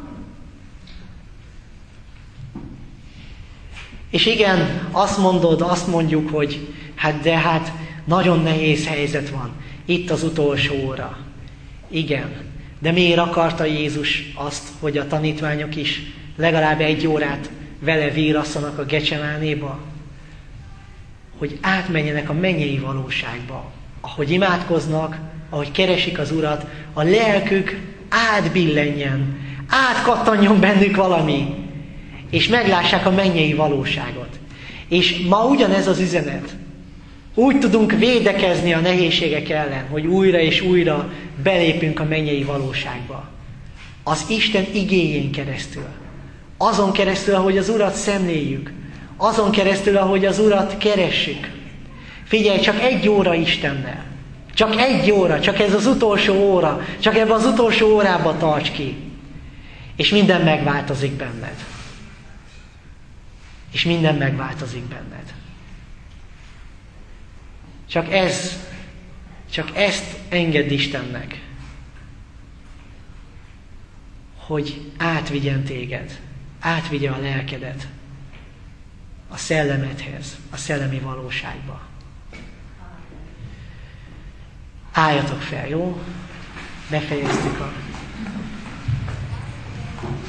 És igen, azt mondod, azt mondjuk, hogy hát de hát nagyon nehéz helyzet van. Itt az utolsó óra. Igen. De miért akarta Jézus azt, hogy a tanítványok is legalább egy órát vele vírasszanak a Gecsemánéba? Hogy átmenjenek a mennyei valóságba. Ahogy imádkoznak, ahogy keresik az Urat, a lelkük átbillenjen, átkattanjon bennük valami, és meglássák a mennyei valóságot. És ma ugyanez az üzenet. Úgy tudunk védekezni a nehézségek ellen, hogy újra és újra belépünk a mennyei valóságba. Az Isten igéjén keresztül. Azon keresztül, ahogy az Urat szemléljük. Azon keresztül, ahogy az Urat keressük. Figyelj, csak egy óra Istennel. Csak egy óra, csak ez az utolsó óra. Csak ebben az utolsó órába tarts ki. És minden megváltozik benned. És minden megváltozik benned. Csak ez, csak ezt engedd Istennek, hogy átvigyen téged, átvigye a lelkedet a szellemedhez, a szellemi valóságba. Álljatok fel, jó? Befejeztük a